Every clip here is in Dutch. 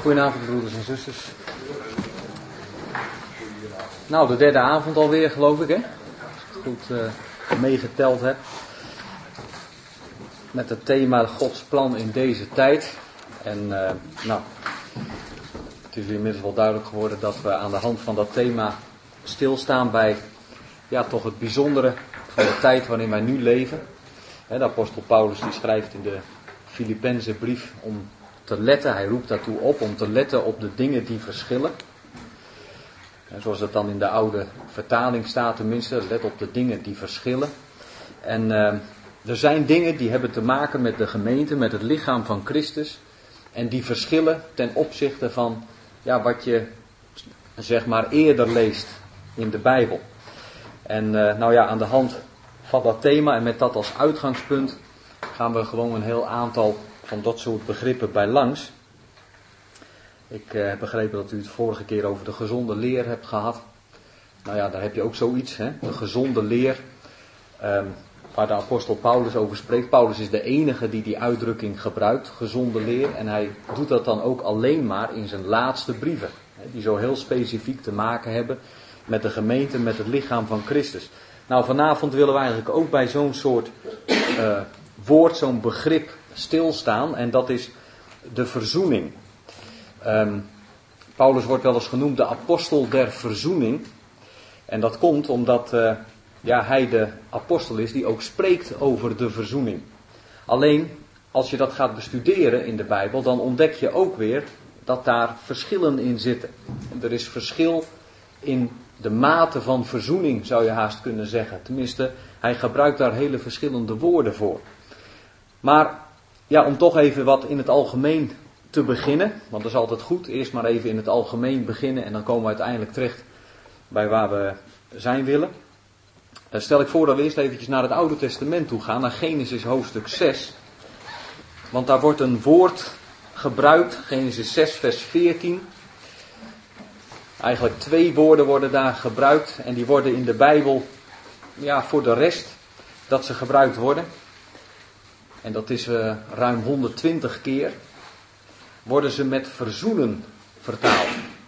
Goedenavond broeders en zusters. Nou, de derde avond alweer geloof ik, hè? Als ik het goed meegeteld heb. Met het thema Gods plan in deze tijd. En nou, het is inmiddels wel duidelijk geworden dat we aan de hand van dat thema stilstaan bij ja, toch het bijzondere van de tijd waarin wij nu leven. De apostel Paulus die schrijft in de Filippense brief om te letten, hij roept daartoe op om te letten op de dingen die verschillen. En zoals het dan in de oude vertaling staat tenminste, let op de dingen die verschillen. En er zijn dingen die hebben te maken met de gemeente, met het lichaam van Christus. En die verschillen ten opzichte van ja, wat je zeg maar eerder leest in de Bijbel. En nou ja, aan de hand van dat thema en met dat als uitgangspunt gaan we gewoon een heel aantal van dat soort begrippen bij langs. Ik heb begrepen dat u het vorige keer over de gezonde leer hebt gehad. Nou ja, daar heb je ook zoiets, hè? De gezonde leer, waar de apostel Paulus over spreekt. Paulus is de enige die uitdrukking gebruikt, gezonde leer. En hij doet dat dan ook alleen maar in zijn laatste brieven. Hè, die zo heel specifiek te maken hebben met de gemeente, met het lichaam van Christus. Nou, vanavond willen we eigenlijk ook bij zo'n soort woord, zo'n begrip stilstaan. En dat is de verzoening. Paulus wordt wel eens genoemd de apostel der verzoening. En dat komt omdat ja, hij de apostel is die ook spreekt over de verzoening. Alleen, als je dat gaat bestuderen in de Bijbel, dan ontdek je ook weer dat daar verschillen in zitten. En er is verschil in de mate van verzoening, zou je haast kunnen zeggen. Tenminste, hij gebruikt daar hele verschillende woorden voor. Maar ja, om toch even wat in het algemeen te beginnen, want dat is altijd goed, eerst maar even in het algemeen beginnen en dan komen we uiteindelijk terecht bij waar we zijn willen. Stel ik voor dat we eerst eventjes naar het Oude Testament toe gaan, naar Genesis hoofdstuk 6. Want daar wordt een woord gebruikt, Genesis 6 vers 14. Eigenlijk 2 woorden worden daar gebruikt en die worden in de Bijbel, ja, voor de rest dat ze gebruikt worden. En dat is ruim 120 keer. Worden ze met verzoenen vertaald.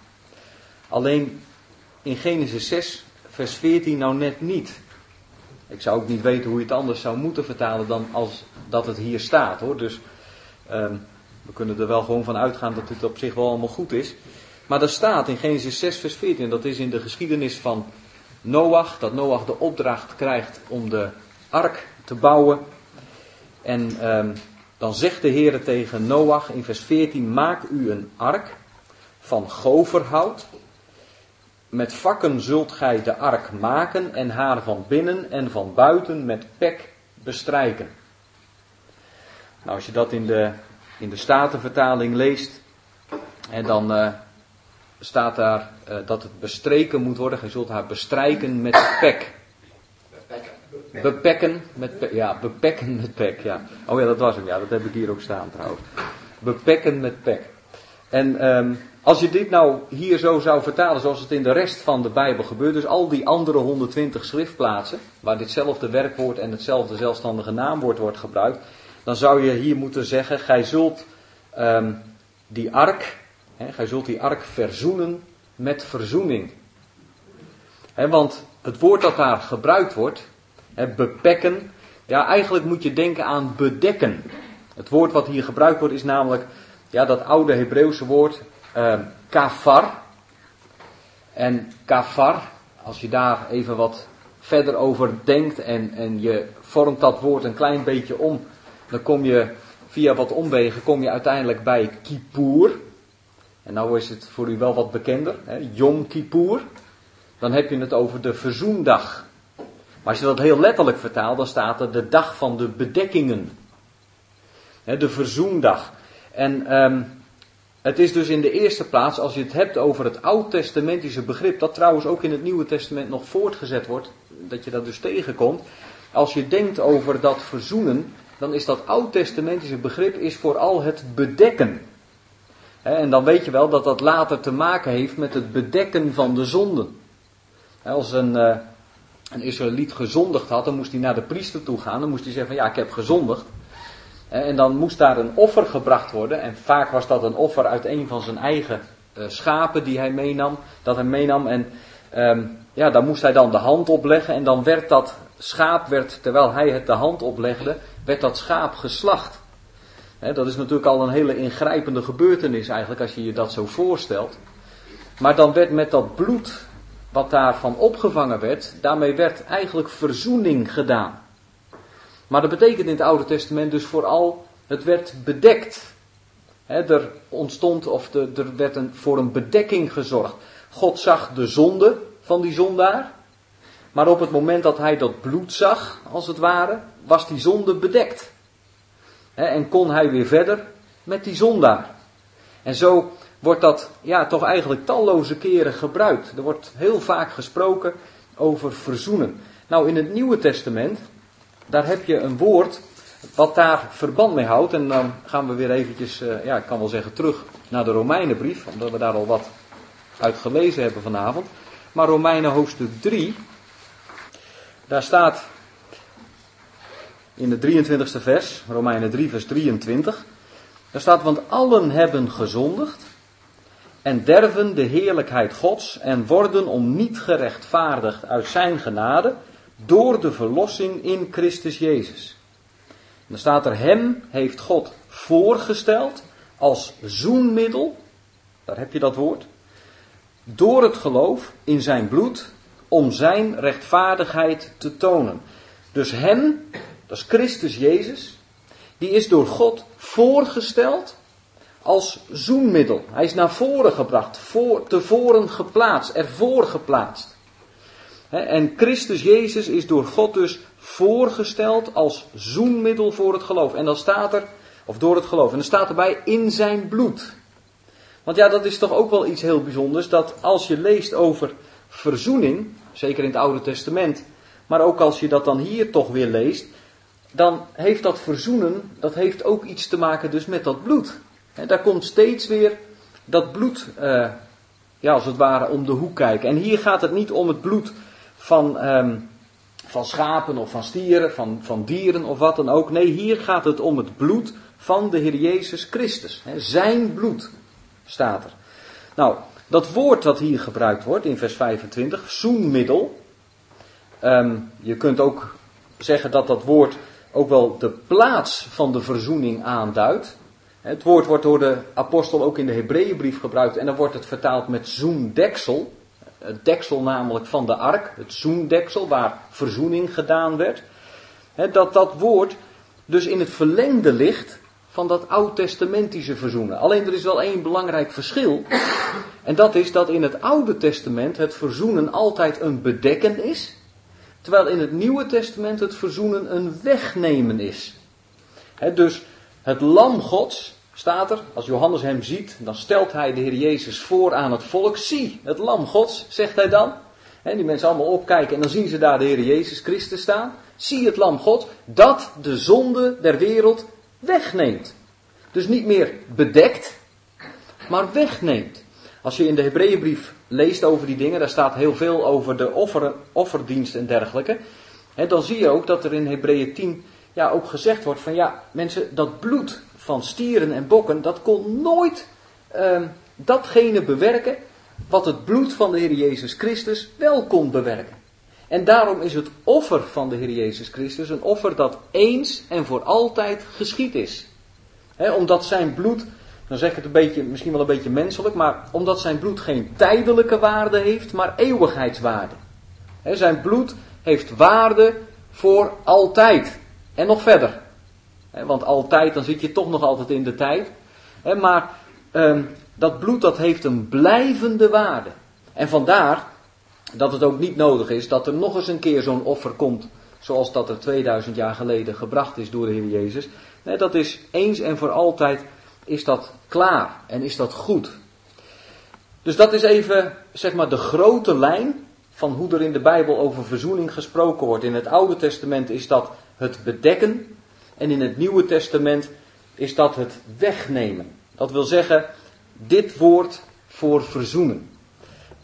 Alleen in Genesis 6 vers 14 nou net niet. Ik zou ook niet weten hoe je het anders zou moeten vertalen dan als dat het hier staat, hoor. Dus we kunnen er wel gewoon van uitgaan dat dit op zich wel allemaal goed is. Maar er staat in Genesis 6 vers 14, dat is in de geschiedenis van Noach, dat Noach de opdracht krijgt om de ark te bouwen. En dan zegt de Heere tegen Noach in vers 14, maak u een ark van goverhout. Met vakken zult gij de ark maken en haar van binnen en van buiten met pek bestrijken. Nou, als je dat in de Statenvertaling leest, en dan staat daar dat het bestreken moet worden. Gij zult haar bestrijken met pek. Bepekken met pek. Ja, bepekken met pek. Ja. Oh ja, dat was hem. Ja, dat heb ik hier ook staan trouwens. Bepekken met pek. En als je dit nou hier zo zou vertalen zoals het in de rest van de Bijbel gebeurt, dus al die andere 120 schriftplaatsen, waar ditzelfde werkwoord en hetzelfde zelfstandige naamwoord wordt gebruikt, dan zou je hier moeten zeggen, gij zult die ark, gij zult die ark verzoenen met verzoening. Want het woord dat daar gebruikt wordt, bepekken, ja, eigenlijk moet je denken aan bedekken. Het woord wat hier gebruikt wordt is namelijk ja, dat oude Hebreeuwse woord kafar. En kafar, als je daar even wat verder over denkt en je vormt dat woord een klein beetje om, dan kom je via wat omwegen kom je uiteindelijk bij Kippur. En nou is het voor u wel wat bekender, Yom Kippur. Dan heb je het over de verzoendag. Maar als je dat heel letterlijk vertaalt, dan staat er de dag van de bedekkingen. De verzoendag. En het is dus in de eerste plaats, als je het hebt over het oud-testamentische begrip, dat trouwens ook in het Nieuwe Testament nog voortgezet wordt, dat je dat dus tegenkomt. Als je denkt over dat verzoenen, dan is dat oud-testamentische begrip is vooral het bedekken. En dan weet je wel dat dat later te maken heeft met het bedekken van de zonden. Als een Israëliet gezondigd had, dan moest hij naar de priester toe gaan. Dan moest hij zeggen van ja, ik heb gezondigd. En dan moest daar een offer gebracht worden. En vaak was dat een offer uit een van zijn eigen schapen die hij meenam. En daar moest hij dan de hand opleggen. En dan werd dat schaap, terwijl hij het de hand oplegde, werd dat schaap geslacht. Dat is natuurlijk al een hele ingrijpende gebeurtenis eigenlijk, als je je dat zo voorstelt. Maar dan werd met dat bloed, wat daarvan opgevangen werd, daarmee werd eigenlijk verzoening gedaan. Maar dat betekent in het Oude Testament dus vooral, het werd bedekt. Er werd voor een bedekking gezorgd. God zag de zonde van die zondaar. Maar op het moment dat hij dat bloed zag, als het ware, was die zonde bedekt. En kon hij weer verder met die zondaar. En zo wordt dat toch eigenlijk talloze keren gebruikt. Er wordt heel vaak gesproken over verzoenen. Nou, in het Nieuwe Testament, daar heb je een woord wat daar verband mee houdt. En dan gaan we weer eventjes, ik kan wel zeggen, terug naar de Romeinenbrief. Omdat we daar al wat uit gelezen hebben vanavond. Maar Romeinen hoofdstuk 3, daar staat in het 23e vers, Romeinen 3 vers 23. Daar staat, want allen hebben gezondigd en derven de heerlijkheid Gods en worden om niet gerechtvaardigd uit zijn genade door de verlossing in Christus Jezus. En dan staat er, hem heeft God voorgesteld als zoenmiddel, daar heb je dat woord, door het geloof in zijn bloed om zijn rechtvaardigheid te tonen. Dus hem, dat is Christus Jezus, die is door God voorgesteld als zoenmiddel. Hij is naar voren gebracht, tevoren geplaatst, ervoor geplaatst. En Christus Jezus is door God dus voorgesteld als zoenmiddel voor het geloof. En dan staat er, of door het geloof, en dan staat erbij in zijn bloed. Want dat is toch ook wel iets heel bijzonders, dat als je leest over verzoening, zeker in het Oude Testament, maar ook als je dat dan hier toch weer leest, dan heeft dat verzoenen, dat heeft ook iets te maken dus met dat bloed. Daar komt steeds weer dat bloed, als het ware, om de hoek kijken. En hier gaat het niet om het bloed van schapen of van stieren, van dieren of wat dan ook. Nee, hier gaat het om het bloed van de Heer Jezus Christus. Zijn bloed staat er. Nou, dat woord dat hier gebruikt wordt in vers 25, zoenmiddel. Je kunt ook zeggen dat dat woord ook wel de plaats van de verzoening aanduidt. Het woord wordt door de apostel ook in de Hebreeënbrief gebruikt en dan wordt het vertaald met zoendeksel. Het deksel namelijk van de ark, het zoendeksel waar verzoening gedaan werd. Dat woord dus in het verlengde ligt van dat oud-testamentische verzoenen. Alleen er is wel één belangrijk verschil. En dat is dat in het Oude Testament het verzoenen altijd een bedekken is. Terwijl in het Nieuwe Testament het verzoenen een wegnemen is. Dus het lam Gods, staat er, als Johannes hem ziet, dan stelt hij de Heer Jezus voor aan het volk. Zie, het lam Gods, zegt hij dan. Die mensen allemaal opkijken en dan zien ze daar de Heer Jezus Christus staan. Zie het lam Gods, dat de zonde der wereld wegneemt. Dus niet meer bedekt, maar wegneemt. Als je in de Hebreeënbrief leest over die dingen, daar staat heel veel over de offerdienst en dergelijke. Dan zie je ook dat er in Hebreeën 10 ook gezegd wordt van mensen, dat bloed van stieren en bokken, dat kon nooit datgene bewerken wat het bloed van de Heer Jezus Christus wel kon bewerken. En daarom is het offer van de Heer Jezus Christus een offer dat eens en voor altijd geschied is. Omdat zijn bloed, dan zeg ik het misschien wel een beetje menselijk, maar omdat zijn bloed geen tijdelijke waarde heeft, maar eeuwigheidswaarde. Zijn bloed heeft waarde voor altijd en nog verder. Want altijd, dan zit je toch nog altijd in de tijd. Maar dat bloed dat heeft een blijvende waarde. En vandaar dat het ook niet nodig is dat er nog eens een keer zo'n offer komt, zoals dat er 2000 jaar geleden gebracht is door de Heer Jezus. Nee, dat is eens en voor altijd is dat klaar en is dat goed. Dus dat is even, zeg maar, de grote lijn van hoe er in de Bijbel over verzoening gesproken wordt. In het Oude Testament is dat het bedekken en in het Nieuwe Testament is dat het wegnemen. Dat wil zeggen, dit woord voor verzoenen.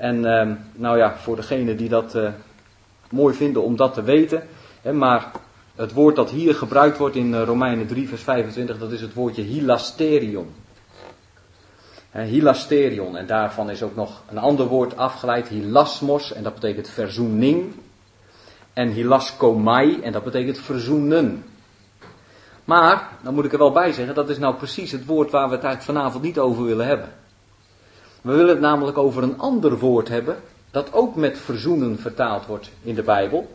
En voor degenen die dat mooi vinden om dat te weten. Maar Het woord dat hier gebruikt wordt in Romeinen 3 vers 25, dat is het woordje hilasterion. Hilasterion, en daarvan is ook nog een ander woord afgeleid, hilasmos, en dat betekent verzoening. En hilaskomai, en dat betekent verzoenen. Maar, dan moet ik er wel bij zeggen, dat is nou precies het woord waar we het eigenlijk vanavond niet over willen hebben. We willen het namelijk over een ander woord hebben, dat ook met verzoenen vertaald wordt in de Bijbel.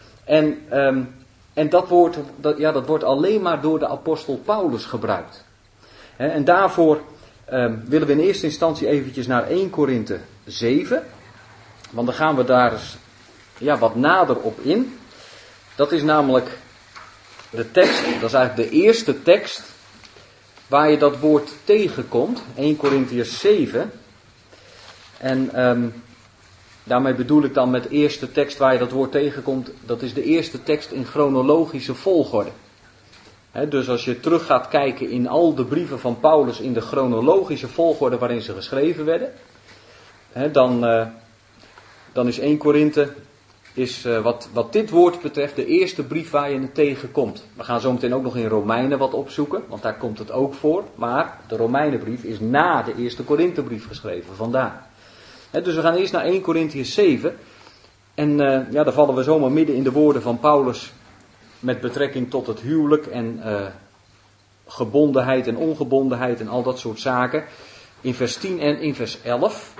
En dat woord, dat wordt alleen maar door de apostel Paulus gebruikt. En daarvoor willen we in eerste instantie eventjes naar 1 Korinthe 7. Want dan gaan we daar eens wat nader op in. Dat is namelijk de tekst, dat is eigenlijk de eerste tekst waar je dat woord tegenkomt. 1 Korintiërs 7. En daarmee bedoel ik dan met de eerste tekst waar je dat woord tegenkomt, dat is de eerste tekst in chronologische volgorde. Dus als je terug gaat kijken in al de brieven van Paulus in de chronologische volgorde waarin ze geschreven werden, dan is 1 Korinthe wat dit woord betreft de eerste brief waar je het tegenkomt. We gaan zo meteen ook nog in Romeinen wat opzoeken, want daar komt het ook voor. Maar de Romeinenbrief is na de eerste Korinthebrief geschreven, vandaar. Dus we gaan eerst naar 1 Korintiërs 7. En daar vallen we zomaar midden in de woorden van Paulus met betrekking tot het huwelijk en gebondenheid en ongebondenheid en al dat soort zaken. In vers 10 en in vers 11.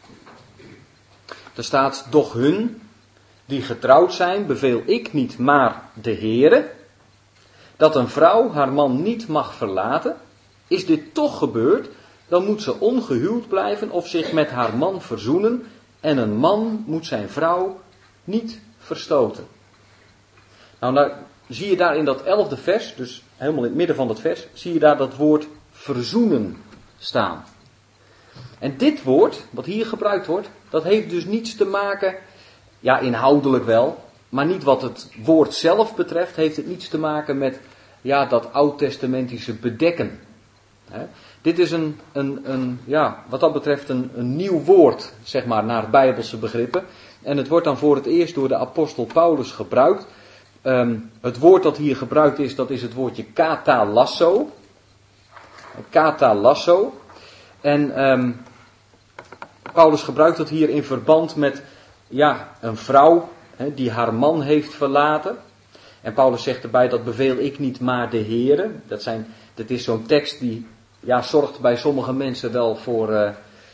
Er staat, doch hun die getrouwd zijn, beveel ik niet, maar de Heere, dat een vrouw haar man niet mag verlaten. Is dit toch gebeurd, dan moet ze ongehuwd blijven of zich met haar man verzoenen. En een man moet zijn vrouw niet verstoten. Nou, zie je daar in dat 11e vers, dus helemaal in het midden van dat vers, zie je daar dat woord verzoenen staan. En dit woord, wat hier gebruikt wordt, dat heeft dus niets te maken, inhoudelijk wel, maar niet wat het woord zelf betreft, heeft het niets te maken met, dat oud-testamentische bedekken. Dit is wat dat betreft een nieuw woord, zeg maar, naar Bijbelse begrippen. En het wordt dan voor het eerst door de apostel Paulus gebruikt. Het woord dat hier gebruikt is, dat is het woordje katalasso. Katalasso. En Paulus gebruikt dat hier in verband met een vrouw die haar man heeft verlaten. En Paulus zegt erbij, dat beveel ik niet, maar de Heere. Dat is zo'n tekst die zorgt bij sommige mensen wel voor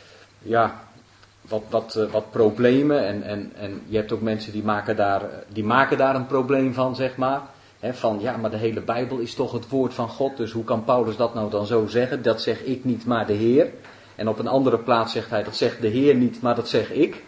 wat problemen. En je hebt ook mensen die maken daar een probleem van, zeg maar. Maar de hele Bijbel is toch het woord van God, dus hoe kan Paulus dat nou dan zo zeggen? Dat zeg ik niet, maar de Heer. En op een andere plaats zegt hij, dat zegt de Heer niet, maar dat zeg ik.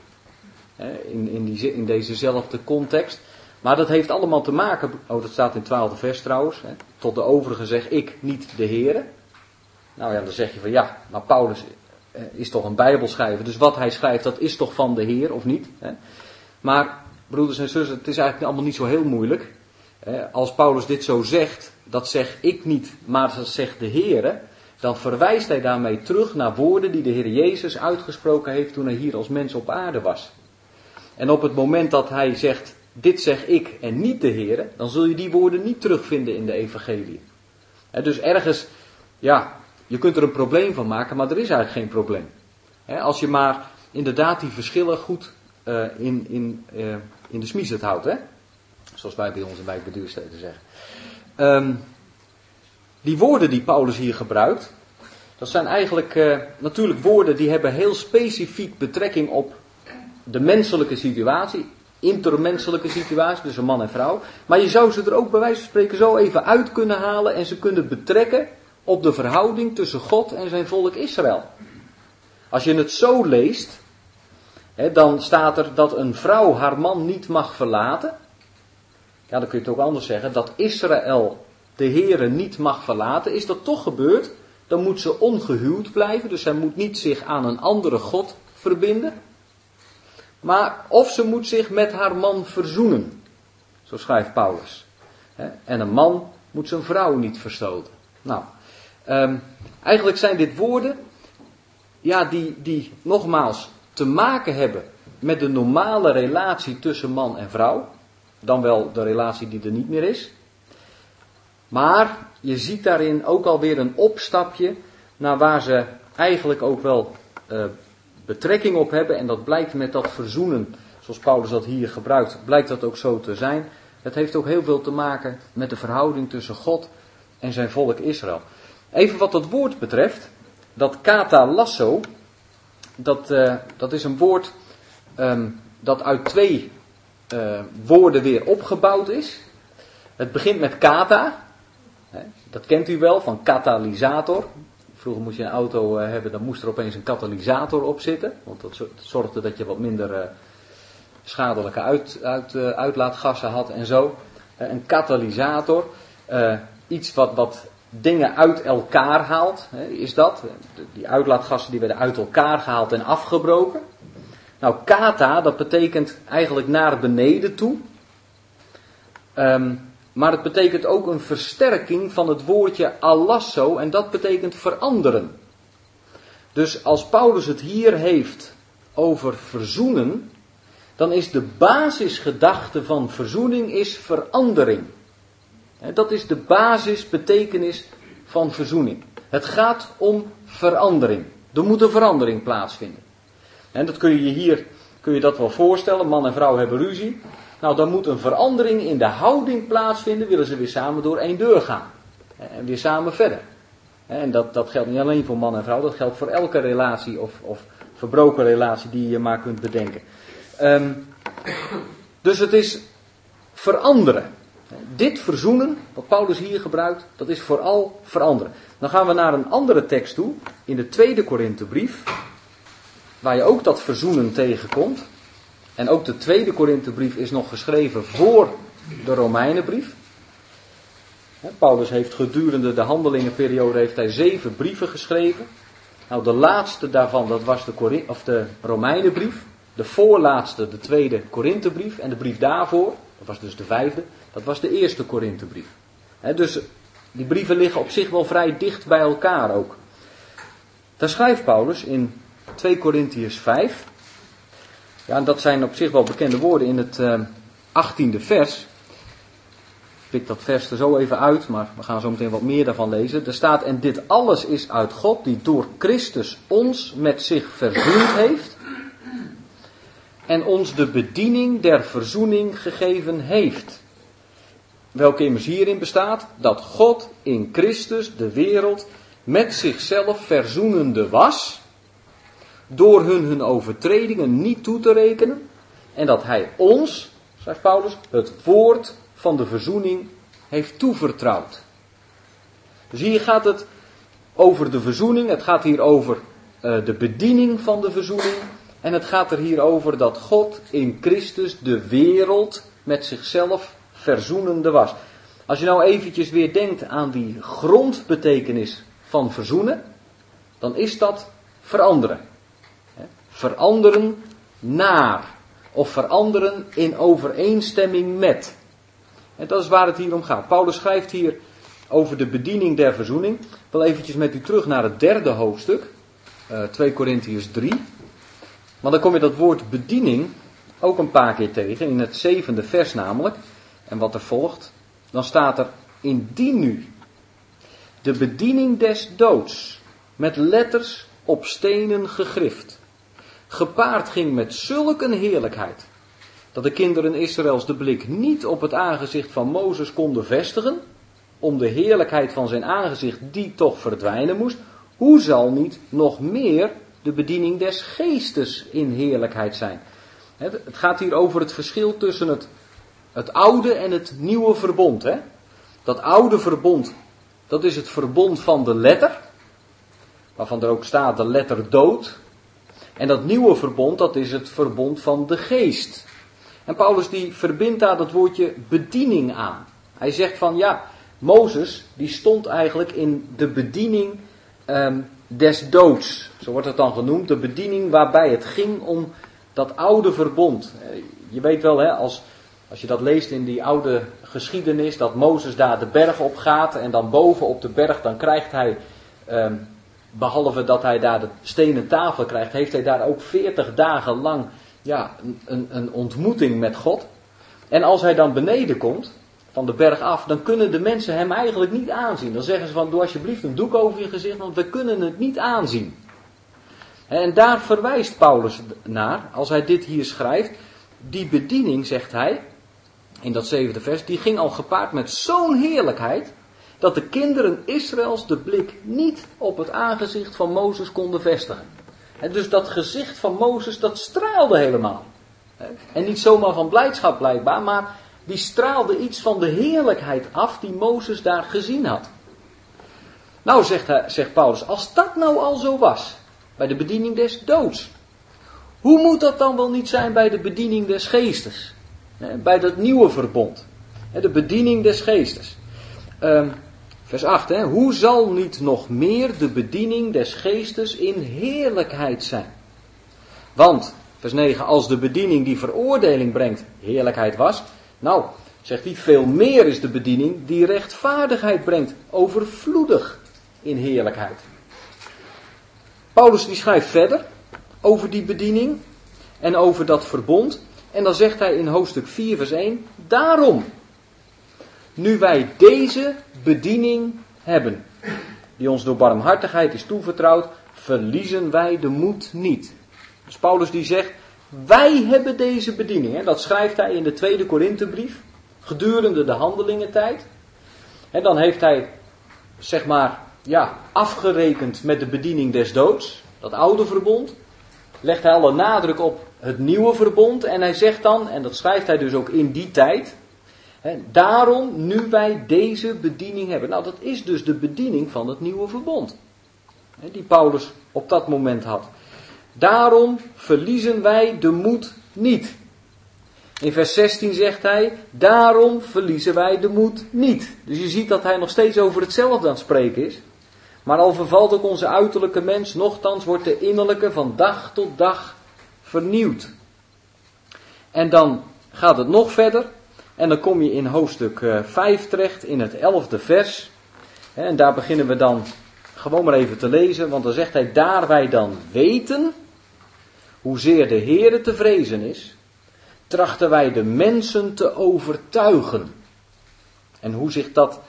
In dezezelfde context. Maar dat heeft allemaal te maken, dat staat in het 12e vers trouwens. Tot de overigen zeg ik niet de Heere. Nou ja, dan zeg je van maar Paulus is toch een Bijbelschrijver. Dus wat hij schrijft, dat is toch van de Heer, of niet? Maar, broeders en zussen, het is eigenlijk allemaal niet zo heel moeilijk. Als Paulus dit zo zegt, dat zeg ik niet, maar dat zegt de Heere, dan verwijst hij daarmee terug naar woorden die de Heer Jezus uitgesproken heeft toen hij hier als mens op aarde was. En op het moment dat hij zegt, dit zeg ik en niet de Heere, dan zul je die woorden niet terugvinden in de evangelie. Dus ergens, je kunt er een probleem van maken, maar er is eigenlijk geen probleem. Als je maar inderdaad die verschillen goed in de smiezen houdt. Zoals wij bij ons in Wijk bij Duurstede zeggen. Die woorden die Paulus hier gebruikt, dat zijn eigenlijk natuurlijk woorden die hebben heel specifiek betrekking op de menselijke situatie, intermenselijke situatie tussen man en vrouw. Maar je zou ze er ook bij wijze van spreken zo even uit kunnen halen en ze kunnen betrekken op de verhouding tussen God en zijn volk Israël. Als je het zo leest, dan staat er dat een vrouw haar man niet mag verlaten. Ja, dan kun je het ook anders zeggen, dat Israël de Heere niet mag verlaten. Is dat toch gebeurd, dan moet ze ongehuwd blijven, dus zij moet niet zich aan een andere God verbinden. Maar of ze moet zich met haar man verzoenen, zo schrijft Paulus. En een man moet zijn vrouw niet verstoten. Nou, eigenlijk zijn dit woorden, die nogmaals te maken hebben met de normale relatie tussen man en vrouw. Dan wel de relatie die er niet meer is. Maar je ziet daarin ook alweer een opstapje naar waar ze eigenlijk ook wel betrekking op hebben. En dat blijkt met dat verzoenen, zoals Paulus dat hier gebruikt, blijkt dat ook zo te zijn. Het heeft ook heel veel te maken met de verhouding tussen God en zijn volk Israël. Even wat dat woord betreft, dat katalasso, dat is een woord dat uit twee woorden weer opgebouwd is. Het begint met kata, dat kent u wel, van katalysator. Vroeger moest je een auto hebben, dan moest er opeens een katalysator op zitten. Want dat zorgde dat je wat minder schadelijke uitlaatgassen had en zo. Een katalysator, iets wat dingen uit elkaar haalt, is dat. Die uitlaatgassen die werden uit elkaar gehaald en afgebroken. Nou, kata, dat betekent eigenlijk naar beneden toe. Maar het betekent ook een versterking van het woordje alasso en dat betekent veranderen. Dus als Paulus het hier heeft over verzoenen, dan is de basisgedachte van verzoening is verandering. Dat is de basisbetekenis van verzoening. Het gaat om verandering. Er moet een verandering plaatsvinden. En dat kun je dat wel voorstellen. Man en vrouw hebben ruzie. Nou, dan moet een verandering in de houding plaatsvinden. Willen ze weer samen door één deur gaan. En weer samen verder. En dat geldt niet alleen voor man en vrouw. Dat geldt voor elke relatie of verbroken relatie die je maar kunt bedenken. Dus het is veranderen. Dit verzoenen, wat Paulus hier gebruikt, dat is vooral veranderen. Dan gaan we naar een andere tekst toe. In de 2e Korinthebrief. Waar je ook dat verzoenen tegenkomt. En ook de 2e Korinthebrief is nog geschreven voor de Romeinenbrief. Paulus heeft gedurende de handelingenperiode 7 brieven geschreven. Nou, de laatste daarvan, dat was de Romeinenbrief. De voorlaatste, de 2e Korinthebrief. En de brief daarvoor, dat was dus de 5e, dat was de 1e Korinthebrief. Dus die brieven liggen op zich wel vrij dicht bij elkaar ook. Daar schrijft Paulus in 2 Korintiërs 5. Ja, en dat zijn op zich wel bekende woorden in het 18e vers. Ik pik dat vers er zo even uit, maar we gaan zo meteen wat meer daarvan lezen. Er staat, en dit alles is uit God, die door Christus ons met zich verzoend heeft. En ons de bediening der verzoening gegeven heeft. Welke immers hierin bestaat, dat God in Christus de wereld met zichzelf verzoenende was, door hun overtredingen niet toe te rekenen, en dat hij ons, zegt Paulus, het woord van de verzoening heeft toevertrouwd. Dus hier gaat het over de verzoening, het gaat hier over de bediening van de verzoening, en het gaat er hier over dat God in Christus de wereld met zichzelf verzoenende was. Als je nou eventjes weer denkt aan die grondbetekenis van verzoenen, dan is dat veranderen. Veranderen naar. Of veranderen in overeenstemming met. En dat is waar het hier om gaat. Paulus schrijft hier over de bediening der verzoening. Ik wil eventjes met u terug naar het 3e hoofdstuk. 2 Korintiërs 3. Want dan kom je dat woord bediening ook een paar keer tegen. In het 7e vers namelijk. En wat er volgt. Dan staat er, indien nu de bediening des doods met letters op stenen gegrift gepaard ging met zulk een heerlijkheid, dat de kinderen Israëls de blik niet op het aangezicht van Mozes konden vestigen, om de heerlijkheid van zijn aangezicht die toch verdwijnen moest, hoe zal niet nog meer de bediening des geestes in heerlijkheid zijn? Het gaat hier over het verschil tussen het oude en het nieuwe verbond. Dat oude verbond, dat is het verbond van de letter, waarvan er ook staat de letter dood. En dat nieuwe verbond, dat is het verbond van de geest. En Paulus die verbindt daar dat woordje bediening aan. Hij zegt van ja, Mozes die stond eigenlijk in de bediening des doods. Zo wordt het dan genoemd, de bediening waarbij het ging om dat oude verbond. Je weet wel, als je dat leest in die oude geschiedenis, dat Mozes daar de berg op gaat en dan boven op de berg, dan krijgt hij, behalve dat hij daar de stenen tafel krijgt, heeft hij daar ook 40 dagen lang een ontmoeting met God. En als hij dan beneden komt, van de berg af, dan kunnen de mensen hem eigenlijk niet aanzien. Dan zeggen ze van, doe alsjeblieft een doek over je gezicht, want we kunnen het niet aanzien. En daar verwijst Paulus naar, als hij dit hier schrijft. Die bediening, zegt hij, in dat 7e vers, die ging al gepaard met zo'n heerlijkheid, dat de kinderen Israëls de blik niet op het aangezicht van Mozes konden vestigen. En dus dat gezicht van Mozes, dat straalde helemaal. En niet zomaar van blijdschap blijkbaar, maar die straalde iets van de heerlijkheid af die Mozes daar gezien had. Nou, zegt Paulus, als dat nou al zo was, bij de bediening des doods, hoe moet dat dan wel niet zijn bij de bediening des geestes? Bij dat nieuwe verbond. De bediening des geestes. Vers 8. Hoe zal niet nog meer de bediening des geestes in heerlijkheid zijn? Want, vers 9, als de bediening die veroordeling brengt heerlijkheid was. Nou, zegt hij, veel meer is de bediening die rechtvaardigheid brengt. Overvloedig in heerlijkheid. Paulus die schrijft verder over die bediening en over dat verbond. En dan zegt hij in hoofdstuk 4 vers 1, daarom, nu wij deze bediening hebben, die ons door barmhartigheid is toevertrouwd, verliezen wij de moed niet. Dus Paulus die zegt, wij hebben deze bediening. En dat schrijft hij in de 2e Korinthebrief, gedurende de handelingentijd. En dan heeft hij, zeg maar, afgerekend met de bediening des doods, dat oude verbond. Legt hij alle nadruk op het nieuwe verbond. En hij zegt dan, en dat schrijft hij dus ook in die tijd, daarom nu wij deze bediening hebben. Nou, dat is dus de bediening van het nieuwe verbond. Die Paulus op dat moment had. Daarom verliezen wij de moed niet. In vers 16 zegt hij, daarom verliezen wij de moed niet. Dus je ziet dat hij nog steeds over hetzelfde aan het spreken is. Maar al vervalt ook onze uiterlijke mens, nochtans wordt de innerlijke van dag tot dag vernieuwd. En dan gaat het nog verder. En dan kom je in hoofdstuk 5 terecht, in het 11e vers. En daar beginnen we dan gewoon maar even te lezen. Want dan zegt hij, daar wij dan weten hoezeer de Heere te vrezen is, trachten wij de mensen te overtuigen. En hoe zich dat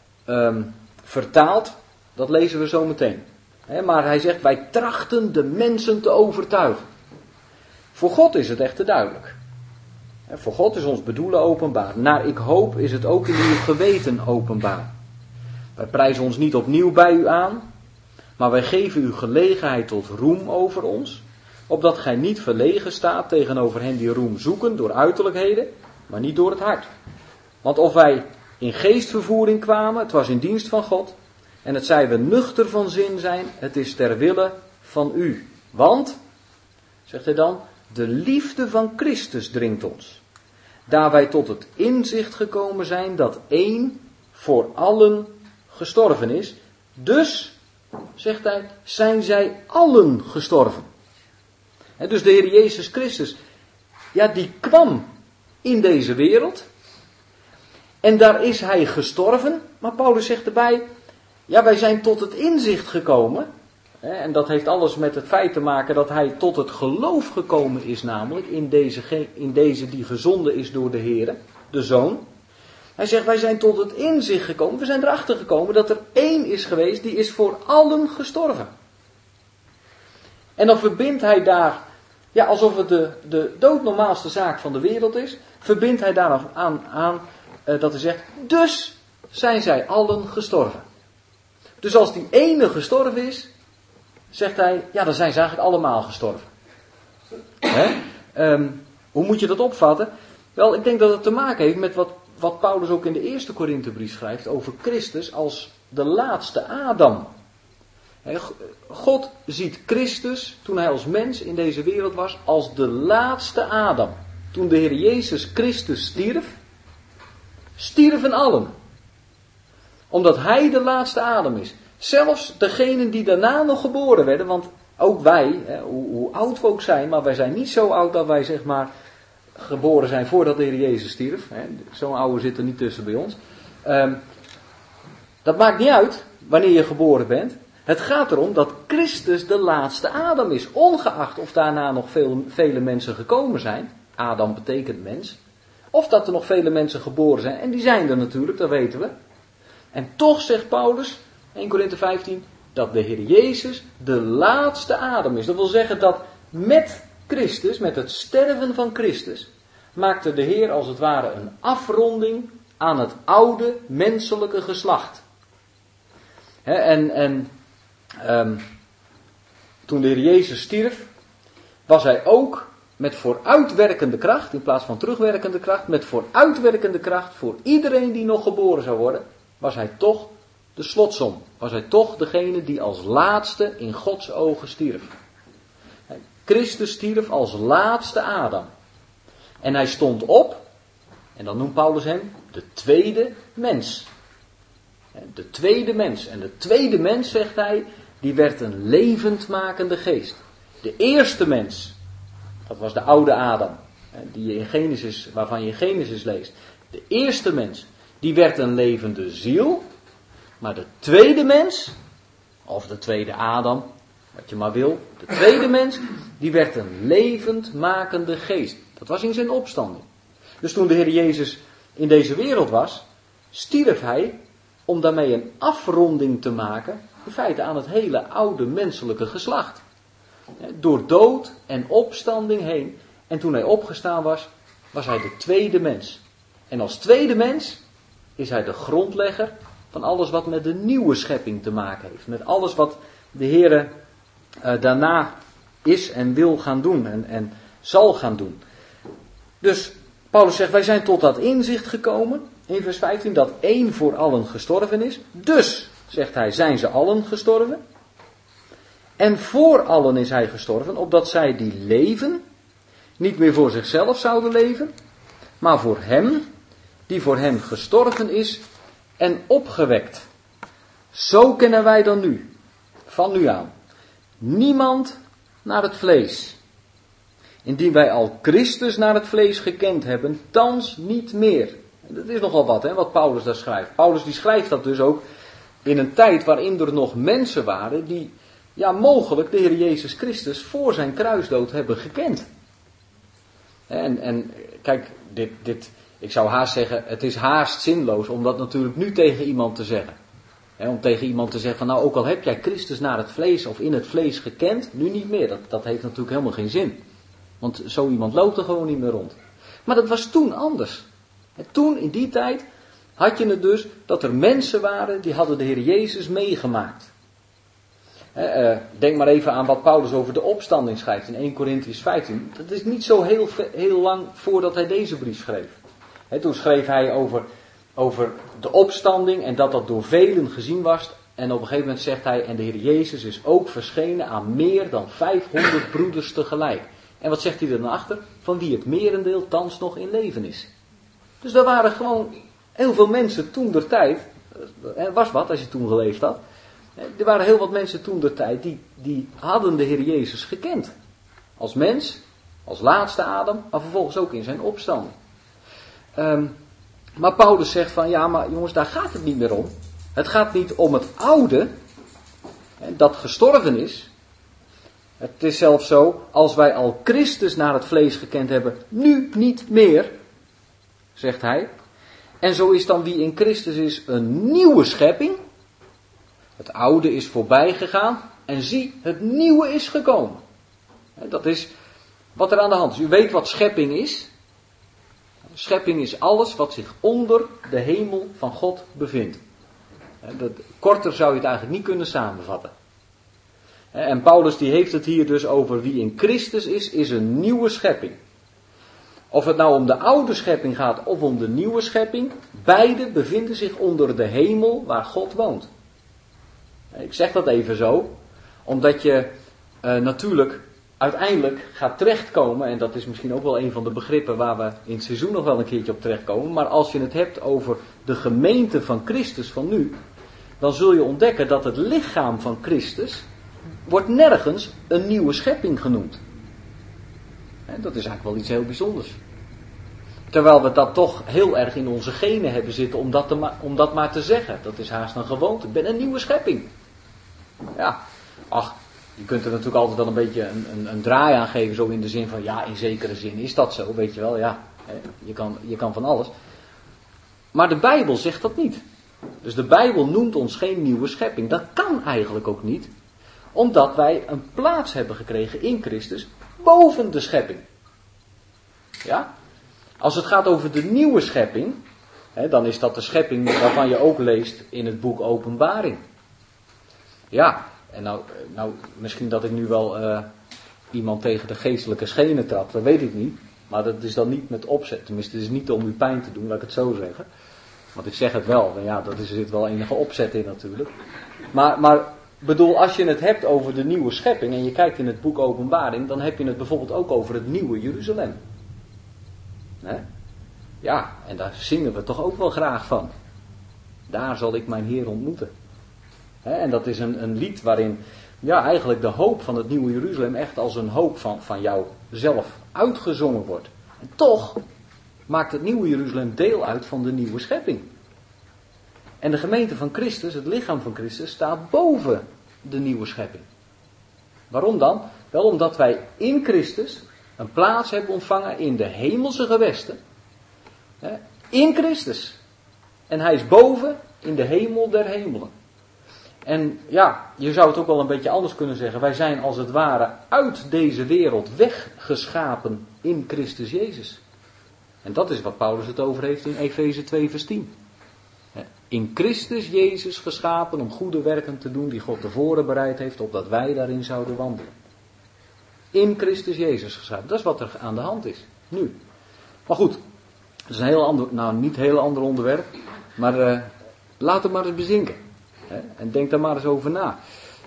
vertaalt, dat lezen we zo meteen. Maar hij zegt, wij trachten de mensen te overtuigen. Voor God is het echt te duidelijk. Voor God is ons bedoelen openbaar. Naar ik hoop is het ook in uw geweten openbaar. Wij prijzen ons niet opnieuw bij u aan, maar wij geven u gelegenheid tot roem over ons, opdat gij niet verlegen staat tegenover hen die roem zoeken door uiterlijkheden, maar niet door het hart. Want of wij in geestvervoering kwamen, het was in dienst van God, en het zij we nuchter van zin zijn, het is ter wille van u. Want, zegt hij dan, de liefde van Christus dringt ons. Daar wij tot het inzicht gekomen zijn dat één voor allen gestorven is. Dus, zegt hij, zijn zij allen gestorven. En dus de Heer Jezus Christus, die kwam in deze wereld. En daar is hij gestorven. Maar Paulus zegt erbij, wij zijn tot het inzicht gekomen. En dat heeft alles met het feit te maken dat hij tot het geloof gekomen is, namelijk in deze die gezonden is door de Heer, de Zoon. Hij zegt, wij zijn tot het inzicht gekomen, we zijn erachter gekomen dat er één is geweest, die is voor allen gestorven. En dan verbindt hij daar, alsof het de doodnormaalste zaak van de wereld is, verbindt hij daar aan dat hij zegt, dus zijn zij allen gestorven. Dus als die ene gestorven is, zegt hij, dan zijn ze eigenlijk allemaal gestorven. Hoe moet je dat opvatten? Wel, ik denk dat het te maken heeft met wat Paulus ook in de eerste Korinthebrief schrijft over Christus als de laatste Adam. God ziet Christus, toen hij als mens in deze wereld was, als de laatste Adam. Toen de Heer Jezus Christus stierf, stierven allen. Omdat hij de laatste Adam is. Zelfs degenen die daarna nog geboren werden, want ook wij, hoe oud we ook zijn, maar wij zijn niet zo oud dat wij zeg maar geboren zijn voordat de Heer Jezus stierf. Zo'n oude zit er niet tussen bij ons. Dat maakt niet uit wanneer je geboren bent. Het gaat erom dat Christus de laatste Adam is, ongeacht of daarna nog vele mensen gekomen zijn. Adam betekent mens. of dat er nog vele mensen geboren zijn. En die zijn er natuurlijk, dat weten we. En toch zegt Paulus, 1 Korinthe 15, dat de Heer Jezus de laatste Adam is. Dat wil zeggen dat met Christus, met het sterven van Christus, maakte de Heer als het ware een afronding aan het oude menselijke geslacht. Toen de Heer Jezus stierf, was hij ook met vooruitwerkende kracht, in plaats van terugwerkende kracht, met vooruitwerkende kracht voor iedereen die nog geboren zou worden, was hij toch de slotsom. Was hij toch degene die als laatste in Gods ogen stierf. Christus stierf als laatste Adam. En hij stond op, en dan noemt Paulus hem de tweede mens. De tweede mens. En de tweede mens, zegt hij, die werd een levendmakende geest. De eerste mens, dat was de oude Adam, die je in Genesis, waarvan je in Genesis leest. De eerste mens, die werd een levende ziel. Maar de tweede mens, of de tweede Adam, wat je maar wil. De tweede mens, die werd een levendmakende geest. Dat was in zijn opstanding. Dus toen de Heer Jezus in deze wereld was, stierf hij om daarmee een afronding te maken, in feite aan het hele oude menselijke geslacht. Door dood en opstanding heen. En toen hij opgestaan was, was hij de tweede mens. En als tweede mens is hij de grondlegger van alles wat met de nieuwe schepping te maken heeft. Met alles wat de Heere daarna is en wil gaan doen en zal gaan doen. Dus Paulus zegt, wij zijn tot dat inzicht gekomen, in vers 15, dat één voor allen gestorven is. Dus, zegt hij, zijn ze allen gestorven. En voor allen is hij gestorven, opdat zij die leven, niet meer voor zichzelf zouden leven, maar voor hem, die voor hen gestorven is en opgewekt. Zo kennen wij dan nu, van nu aan, niemand naar het vlees. Indien wij al Christus naar het vlees gekend hebben, thans niet meer. Dat is nogal wat, wat Paulus daar schrijft. Paulus die schrijft dat dus ook in een tijd waarin er nog mensen waren die, mogelijk de Heer Jezus Christus voor zijn kruisdood hebben gekend. En kijk, ik zou haast zeggen, het is haast zinloos om dat natuurlijk nu tegen iemand te zeggen. Om tegen iemand te zeggen van, ook al heb jij Christus naar het vlees of in het vlees gekend, nu niet meer. Dat heeft natuurlijk helemaal geen zin. Want zo iemand loopt er gewoon niet meer rond. Maar dat was toen anders. En toen, in die tijd, had je het dus dat er mensen waren die hadden de Heer Jezus meegemaakt. Denk maar even aan wat Paulus over de opstanding schrijft in 1 Korinthe 15. Dat is niet zo heel lang voordat hij deze brief schreef. Toen schreef hij over de opstanding en dat door velen gezien was. En op een gegeven moment zegt hij, en de Heer Jezus is ook verschenen aan meer dan 500 broeders tegelijk. En wat zegt hij er dan achter? Van wie het merendeel thans nog in leven is. Dus er waren gewoon heel veel mensen toen der tijd. Er was wat als je toen geleefd had. Er waren heel wat mensen toen der tijd die hadden de Heer Jezus gekend. Als mens, als laatste Adam, maar vervolgens ook in zijn opstanding. Maar Paulus zegt van, maar jongens, daar gaat het niet meer om. Het gaat niet om het oude, dat gestorven is. Het is zelfs zo, als wij al Christus naar het vlees gekend hebben, nu niet meer, zegt hij. En zo is dan wie in Christus is een nieuwe schepping. Het oude is voorbij gegaan en zie, het nieuwe is gekomen. Dat is wat er aan de hand is. U weet wat schepping is. Schepping is alles wat zich onder de hemel van God bevindt. Korter zou je het eigenlijk niet kunnen samenvatten. En Paulus die heeft het hier dus over wie in Christus is een nieuwe schepping. Of het nou om de oude schepping gaat of om de nieuwe schepping, beide bevinden zich onder de hemel waar God woont. Ik zeg dat even zo, omdat je natuurlijk uiteindelijk gaat terechtkomen, en dat is misschien ook wel een van de begrippen waar we in het seizoen nog wel een keertje op terechtkomen, maar als je het hebt over de gemeente van Christus van nu, dan zul je ontdekken dat het lichaam van Christus wordt nergens een nieuwe schepping genoemd. Dat is eigenlijk wel iets heel bijzonders. Terwijl we dat toch heel erg in onze genen hebben zitten om dat maar te zeggen. Dat is haast een gewoonte. Ik ben een nieuwe schepping. Ja, je kunt er natuurlijk altijd wel een beetje een draai aan geven, zo in de zin van, in zekere zin is dat zo, weet je wel, ja. Je kan van alles. Maar de Bijbel zegt dat niet. Dus de Bijbel noemt ons geen nieuwe schepping. Dat kan eigenlijk ook niet. Omdat wij een plaats hebben gekregen in Christus boven de schepping. Ja? Als het gaat over de nieuwe schepping, dan is dat de schepping waarvan je ook leest in het boek Openbaring. Ja, en nou misschien dat ik nu wel iemand tegen de geestelijke schenen trap, dat weet ik niet. Maar dat is dan niet met opzet. Tenminste, het is niet om u pijn te doen, laat ik het zo zeggen. Want ik zeg het wel, maar ja, er zit wel enige opzet in natuurlijk. Maar bedoel, als je het hebt over de nieuwe schepping en je kijkt in het boek Openbaring, dan heb je het bijvoorbeeld ook over het nieuwe Jeruzalem. Ja, en daar zingen we toch ook wel graag van. Daar zal ik mijn Heer ontmoeten. En dat is een lied waarin eigenlijk de hoop van het nieuwe Jeruzalem echt als een hoop van jouzelf uitgezongen wordt. En toch maakt het nieuwe Jeruzalem deel uit van de nieuwe schepping. En de gemeente van Christus, het lichaam van Christus, staat boven de nieuwe schepping. Waarom dan? Wel omdat wij in Christus een plaats hebben ontvangen in de hemelse gewesten. In Christus. En hij is boven in de hemel der hemelen. En ja, je zou het ook wel een beetje anders kunnen zeggen. Wij zijn als het ware uit deze wereld weggeschapen in Christus Jezus. En dat is wat Paulus het over heeft in Efeze 2 vers 10. In Christus Jezus geschapen om goede werken te doen die God tevoren bereid heeft, opdat wij daarin zouden wandelen. In Christus Jezus geschapen. Dat is wat er aan de hand is. Nu. Maar goed. Dat is een heel ander, niet heel ander onderwerp. Maar laat het maar eens bezinken. En denk daar maar eens over na.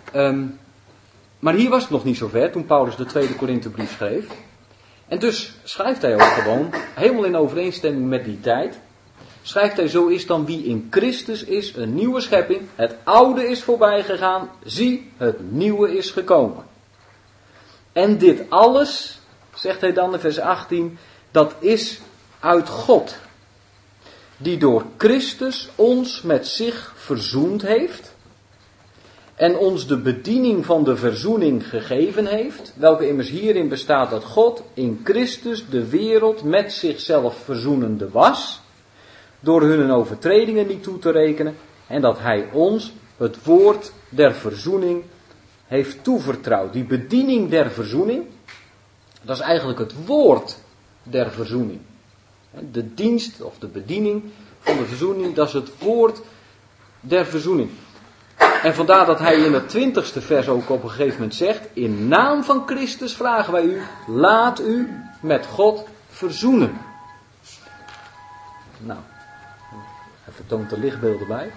Maar hier was het nog niet zo ver toen Paulus de tweede Korinthebrief schreef. En dus schrijft hij ook gewoon, helemaal in overeenstemming met die tijd. Schrijft hij: zo is dan wie in Christus is een nieuwe schepping. Het oude is voorbij gegaan. Zie, het nieuwe is gekomen. En dit alles, zegt hij dan in vers 18, dat is uit God. Die door Christus ons met zich verzoend heeft. En ons de bediening van de verzoening gegeven heeft. Welke immers hierin bestaat dat God in Christus de wereld met zichzelf verzoenende was. Door hun overtredingen niet toe te rekenen. En dat hij ons het woord der verzoening heeft toevertrouwd. Die bediening der verzoening. Dat is eigenlijk het woord der verzoening. De dienst of de bediening van de verzoening. Dat is het woord der verzoening. En vandaar dat hij in het 20ste vers ook op een gegeven moment zegt: in naam van Christus vragen wij u, laat u met God verzoenen. Nou, hij vertoont de lichtbeelden bij.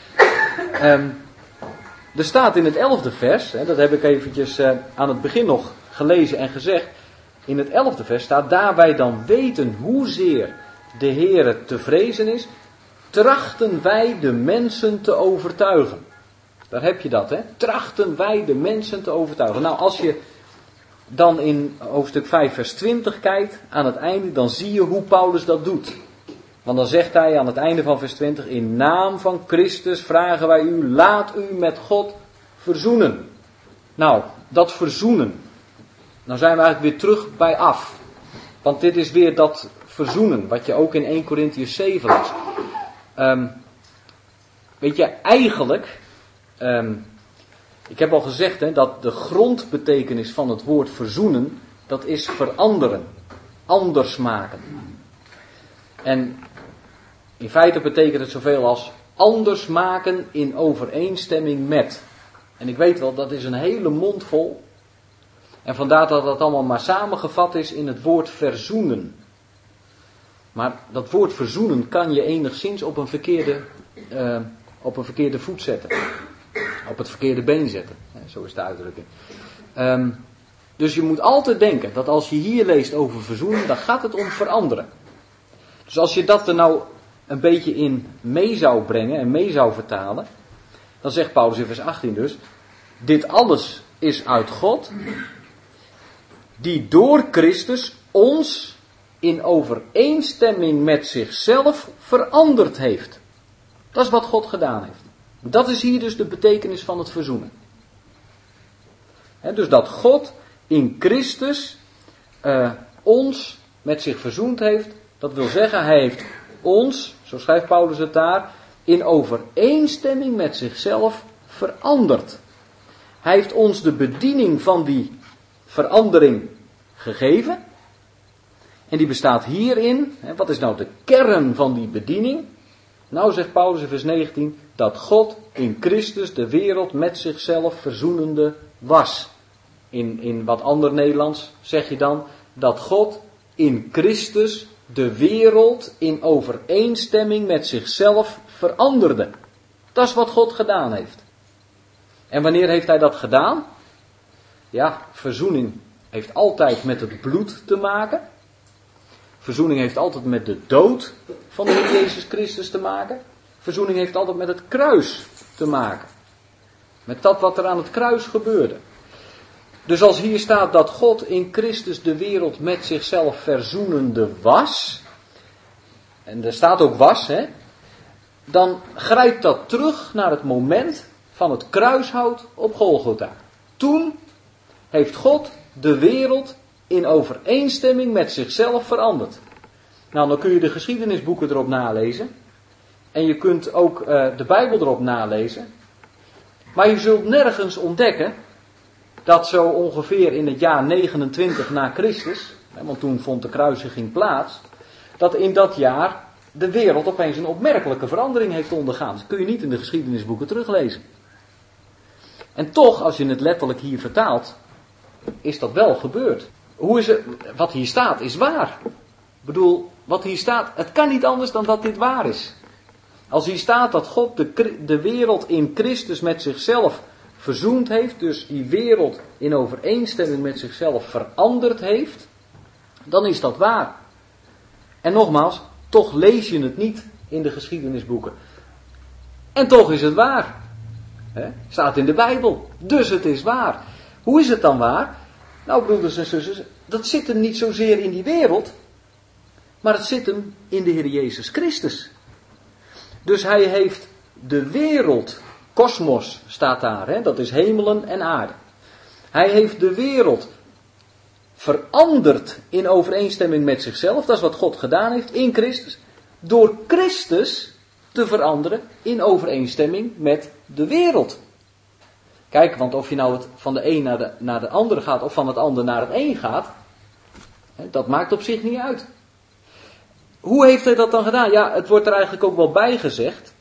Er staat in het 11e vers, dat heb ik eventjes aan het begin nog gelezen en gezegd. In het 11e vers staat: daarbij dan weten hoezeer de Heere te vrezen is, trachten wij de mensen te overtuigen. Daar heb je dat, trachten wij de mensen te overtuigen. Nou, als je dan in hoofdstuk 5 vers 20 kijkt, aan het einde, dan zie je hoe Paulus dat doet. Want dan zegt hij aan het einde van vers 20, in naam van Christus vragen wij u, laat u met God verzoenen. Nou, dat verzoenen. Nou zijn we eigenlijk weer terug bij af. Want dit is weer dat verzoenen, wat je ook in 1 Korintiërs 7 leest. Weet je, eigenlijk, ik heb al gezegd dat de grondbetekenis van het woord verzoenen, dat is veranderen, anders maken. En in feite betekent het zoveel als anders maken in overeenstemming met. En ik weet wel, dat is een hele mond vol. En vandaar dat dat allemaal maar samengevat is in het woord verzoenen. Maar dat woord verzoenen kan je enigszins op een verkeerde voet zetten. Op het verkeerde been zetten. Zo is de uitdrukking. Dus je moet altijd denken dat als je hier leest over verzoenen, dan gaat het om veranderen. Dus als je dat er nou een beetje in mee zou brengen en mee zou vertalen, dan zegt Paulus in vers 18 dus: dit alles is uit God, die door Christus ons in overeenstemming met zichzelf veranderd heeft. Dat is wat God gedaan heeft. Dat is hier dus de betekenis van het verzoenen. Dus dat God in Christus ons met zich verzoend heeft Dat wil zeggen, hij heeft ons, zo schrijft Paulus het daar, in overeenstemming met zichzelf veranderd. Hij heeft ons de bediening van die verandering gegeven. En die bestaat hierin. Wat is nou de kern van die bediening? Nou zegt Paulus in vers 19, dat God in Christus de wereld met zichzelf verzoenende was. In wat ander Nederlands zeg je dan, dat God in Christus de wereld in overeenstemming met zichzelf veranderde. Dat is wat God gedaan heeft. En wanneer heeft hij dat gedaan? Ja, verzoening heeft altijd met het bloed te maken. Verzoening heeft altijd met de dood van de Heer Jezus Christus te maken. Verzoening heeft altijd met het kruis te maken. Met dat wat er aan het kruis gebeurde. Dus als hier staat dat God in Christus de wereld met zichzelf verzoenende was. En er staat ook was, dan grijpt dat terug naar het moment van het kruishout op Golgotha. Toen heeft God de wereld in overeenstemming met zichzelf veranderd. Nou, dan kun je de geschiedenisboeken erop nalezen. En je kunt ook de Bijbel erop nalezen. Maar je zult nergens ontdekken dat zo ongeveer in het jaar 29 na Christus, want toen vond de kruisiging plaats, dat in dat jaar de wereld opeens een opmerkelijke verandering heeft ondergaan. Dat kun je niet in de geschiedenisboeken teruglezen. En toch, als je het letterlijk hier vertaalt, is dat wel gebeurd. Hoe is het? Wat hier staat is waar. Ik bedoel, wat hier staat, het kan niet anders dan dat dit waar is. Als hier staat dat God de wereld in Christus met zichzelf verzoend heeft, dus die wereld in overeenstemming met zichzelf veranderd heeft, dan is dat waar. En nogmaals, toch lees je het niet in de geschiedenisboeken. En toch is het waar. Staat in de Bijbel. Dus het is waar. Hoe is het dan waar? Nou, broeders en zusters, dat zit hem niet zozeer in die wereld, maar het zit hem in de Heer Jezus Christus. Dus hij heeft de wereld, kosmos staat daar, dat is hemelen en aarde. Hij heeft de wereld veranderd in overeenstemming met zichzelf, dat is wat God gedaan heeft in Christus, door Christus te veranderen in overeenstemming met de wereld. Kijk, want of je nou het van de een naar de andere gaat of van het ander naar het een gaat, dat maakt op zich niet uit. Hoe heeft hij dat dan gedaan? Ja, het wordt er eigenlijk ook wel bij gezegd.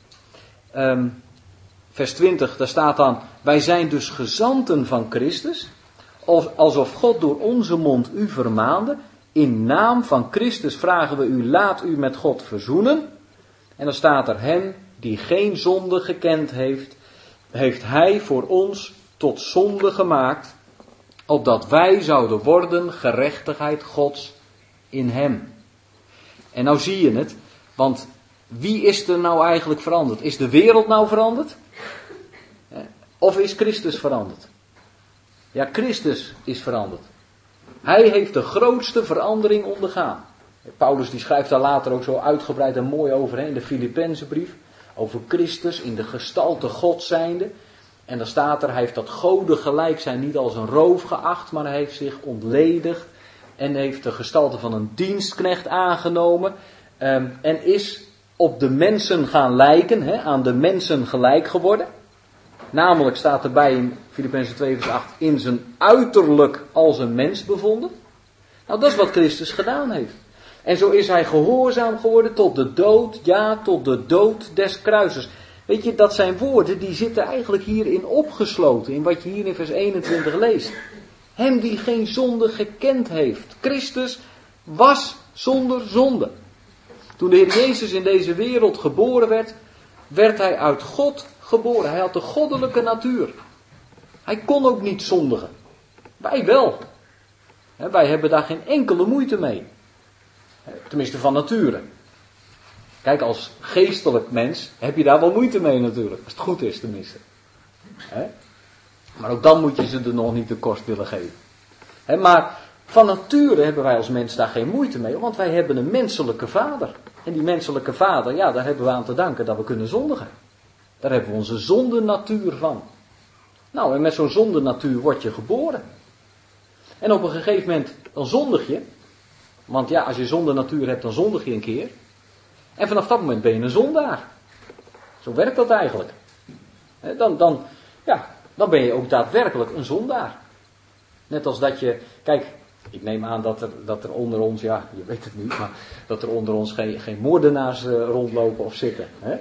Vers 20, daar staat dan, wij zijn dus gezanten van Christus, alsof God door onze mond u vermaande. In naam van Christus vragen we u, laat u met God verzoenen. En dan staat er, hem die geen zonde gekend heeft, heeft hij voor ons tot zonde gemaakt, opdat wij zouden worden gerechtigheid Gods in hem. En nou zie je het, want wie is er nou eigenlijk veranderd? Is de wereld nou veranderd? Of is Christus veranderd? Ja, Christus is veranderd. Hij heeft de grootste verandering ondergaan. Paulus die schrijft daar later ook zo uitgebreid en mooi over in de Filippenzenbrief. Over Christus in de gestalte God zijnde. En dan staat er, hij heeft dat goden gelijk zijn niet als een roof geacht, maar hij heeft zich ontledigd. En heeft de gestalte van een dienstknecht aangenomen. En is op de mensen gaan lijken, aan de mensen gelijk geworden. Namelijk staat erbij in Filippenzen 2 vers 8, in zijn uiterlijk als een mens bevonden. Nou, dat is wat Christus gedaan heeft. En zo is hij gehoorzaam geworden tot de dood, ja, tot de dood des kruises. Weet je, dat zijn woorden, die zitten eigenlijk hierin opgesloten, in wat je hier in vers 21 leest. Hem die geen zonde gekend heeft. Christus was zonder zonde. Toen de Heer Jezus in deze wereld geboren werd, werd hij uit God geboren. Hij had de goddelijke natuur. Hij kon ook niet zondigen. Wij wel. Wij hebben daar geen enkele moeite mee. Tenminste van nature. Kijk, als geestelijk mens heb je daar wel moeite mee natuurlijk. Als het goed is tenminste. Maar ook dan moet je ze er nog niet de kost willen geven. Maar van nature hebben wij als mens daar geen moeite mee. Want wij hebben een menselijke vader. En die menselijke vader, ja, daar hebben we aan te danken dat we kunnen zondigen. Daar hebben we onze zondenatuur van. Nou, en met zo'n zondenatuur word je geboren. En op een gegeven moment, dan zondig je. Want ja, als je zonde natuur hebt, dan zondig je een keer. En vanaf dat moment ben je een zondaar. Zo werkt dat eigenlijk. Dan ben je ook daadwerkelijk een zondaar. Net als dat je, kijk, ik neem aan dat er onder ons, ja, je weet het niet, maar dat er onder ons geen moordenaars rondlopen of zitten. Hè?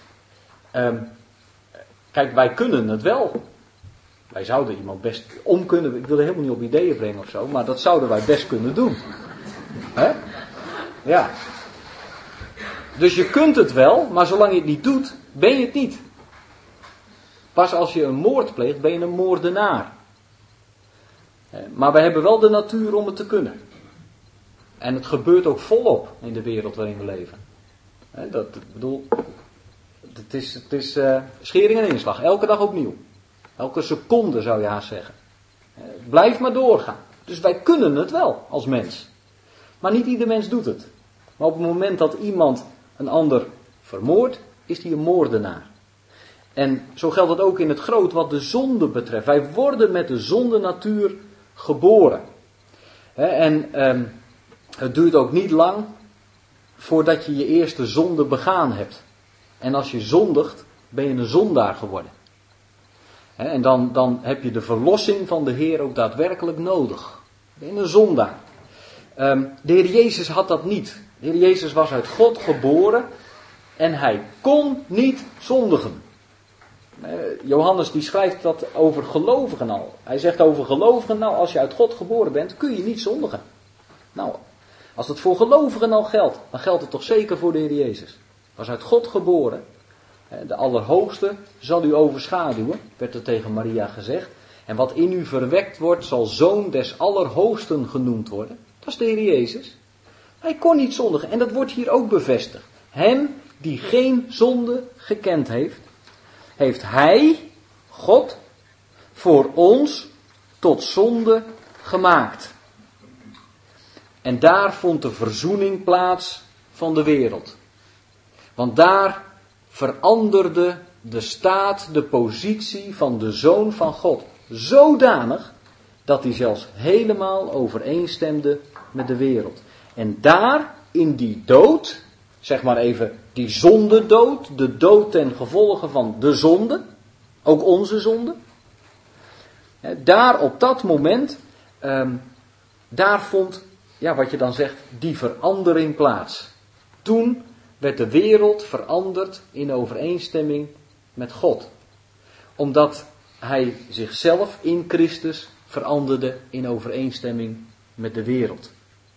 Kijk, wij kunnen het wel. Wij zouden iemand best kunnen, ik wil er helemaal niet op ideeën brengen of zo, maar dat zouden wij best kunnen doen. Hè? Ja. Dus je kunt het wel, maar zolang je het niet doet, ben je het niet. Pas als je een moord pleegt, ben je een moordenaar. Maar we hebben wel de natuur om het te kunnen. En het gebeurt ook volop in de wereld waarin we leven. Het is schering en inslag, elke dag opnieuw. Elke seconde zou je haast zeggen. Blijf maar doorgaan. Dus wij kunnen het wel als mens. Maar niet ieder mens doet het. Maar op het moment dat iemand een ander vermoordt, is hij een moordenaar. En zo geldt het ook in het groot wat de zonde betreft. Wij worden met de zondenatuur geboren. En het duurt ook niet lang voordat je je eerste zonde begaan hebt. En als je zondigt, ben je een zondaar geworden. En dan heb je de verlossing van de Heer ook daadwerkelijk nodig. Ben je een zondaar. De Heer Jezus had dat niet. De Heer Jezus was uit God geboren en hij kon niet zondigen. Johannes die schrijft dat over gelovigen al. Hij zegt over gelovigen, nou als je uit God geboren bent, kun je niet zondigen. Nou, als het voor gelovigen al geldt, dan geldt het toch zeker voor de Heer Jezus. Was uit God geboren. De Allerhoogste zal u overschaduwen, werd er tegen Maria gezegd. En wat in u verwekt wordt, zal Zoon des Allerhoogsten genoemd worden. Dat is de Heer Jezus. Hij kon niet zondigen en dat wordt hier ook bevestigd. Hem die geen zonde gekend heeft, heeft hij, God, voor ons tot zonde gemaakt. En daar vond de verzoening plaats van de wereld. Want daar veranderde de staat, de positie van de Zoon van God zodanig dat hij zelfs helemaal overeenstemde met de wereld. En daar, in die dood, zeg maar even die zondedood, de dood ten gevolge van de zonde, ook onze zonde. Daar op dat moment, daar vond, ja wat je dan zegt, die verandering plaats. Toen werd de wereld veranderd in overeenstemming met God. Omdat hij zichzelf in Christus veranderde in overeenstemming met de wereld.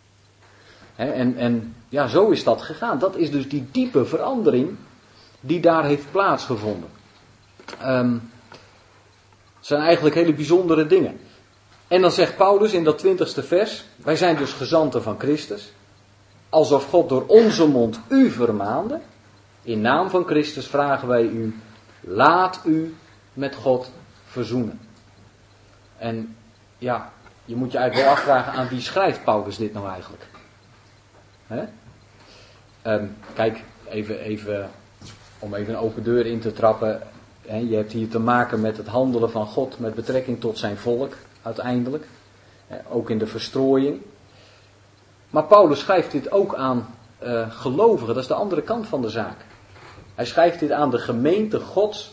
En ja, zo is dat gegaan. Dat is dus die diepe verandering die daar heeft plaatsgevonden. Het zijn eigenlijk hele bijzondere dingen. En dan zegt Paulus in dat 20ste vers, wij zijn dus gezanten van Christus. Alsof God door onze mond u vermaande. In naam van Christus vragen wij u, laat u met God verzoenen. En ja, je moet je eigenlijk wel afvragen, aan wie schrijft Paulus dit nou eigenlijk? Kijk, even om even een open deur in te trappen. Je hebt hier te maken met het handelen van God met betrekking tot zijn volk, uiteindelijk. Ook in de verstrooiing. Maar Paulus schrijft dit ook aan gelovigen, dat is de andere kant van de zaak. Hij schrijft dit aan de gemeente Gods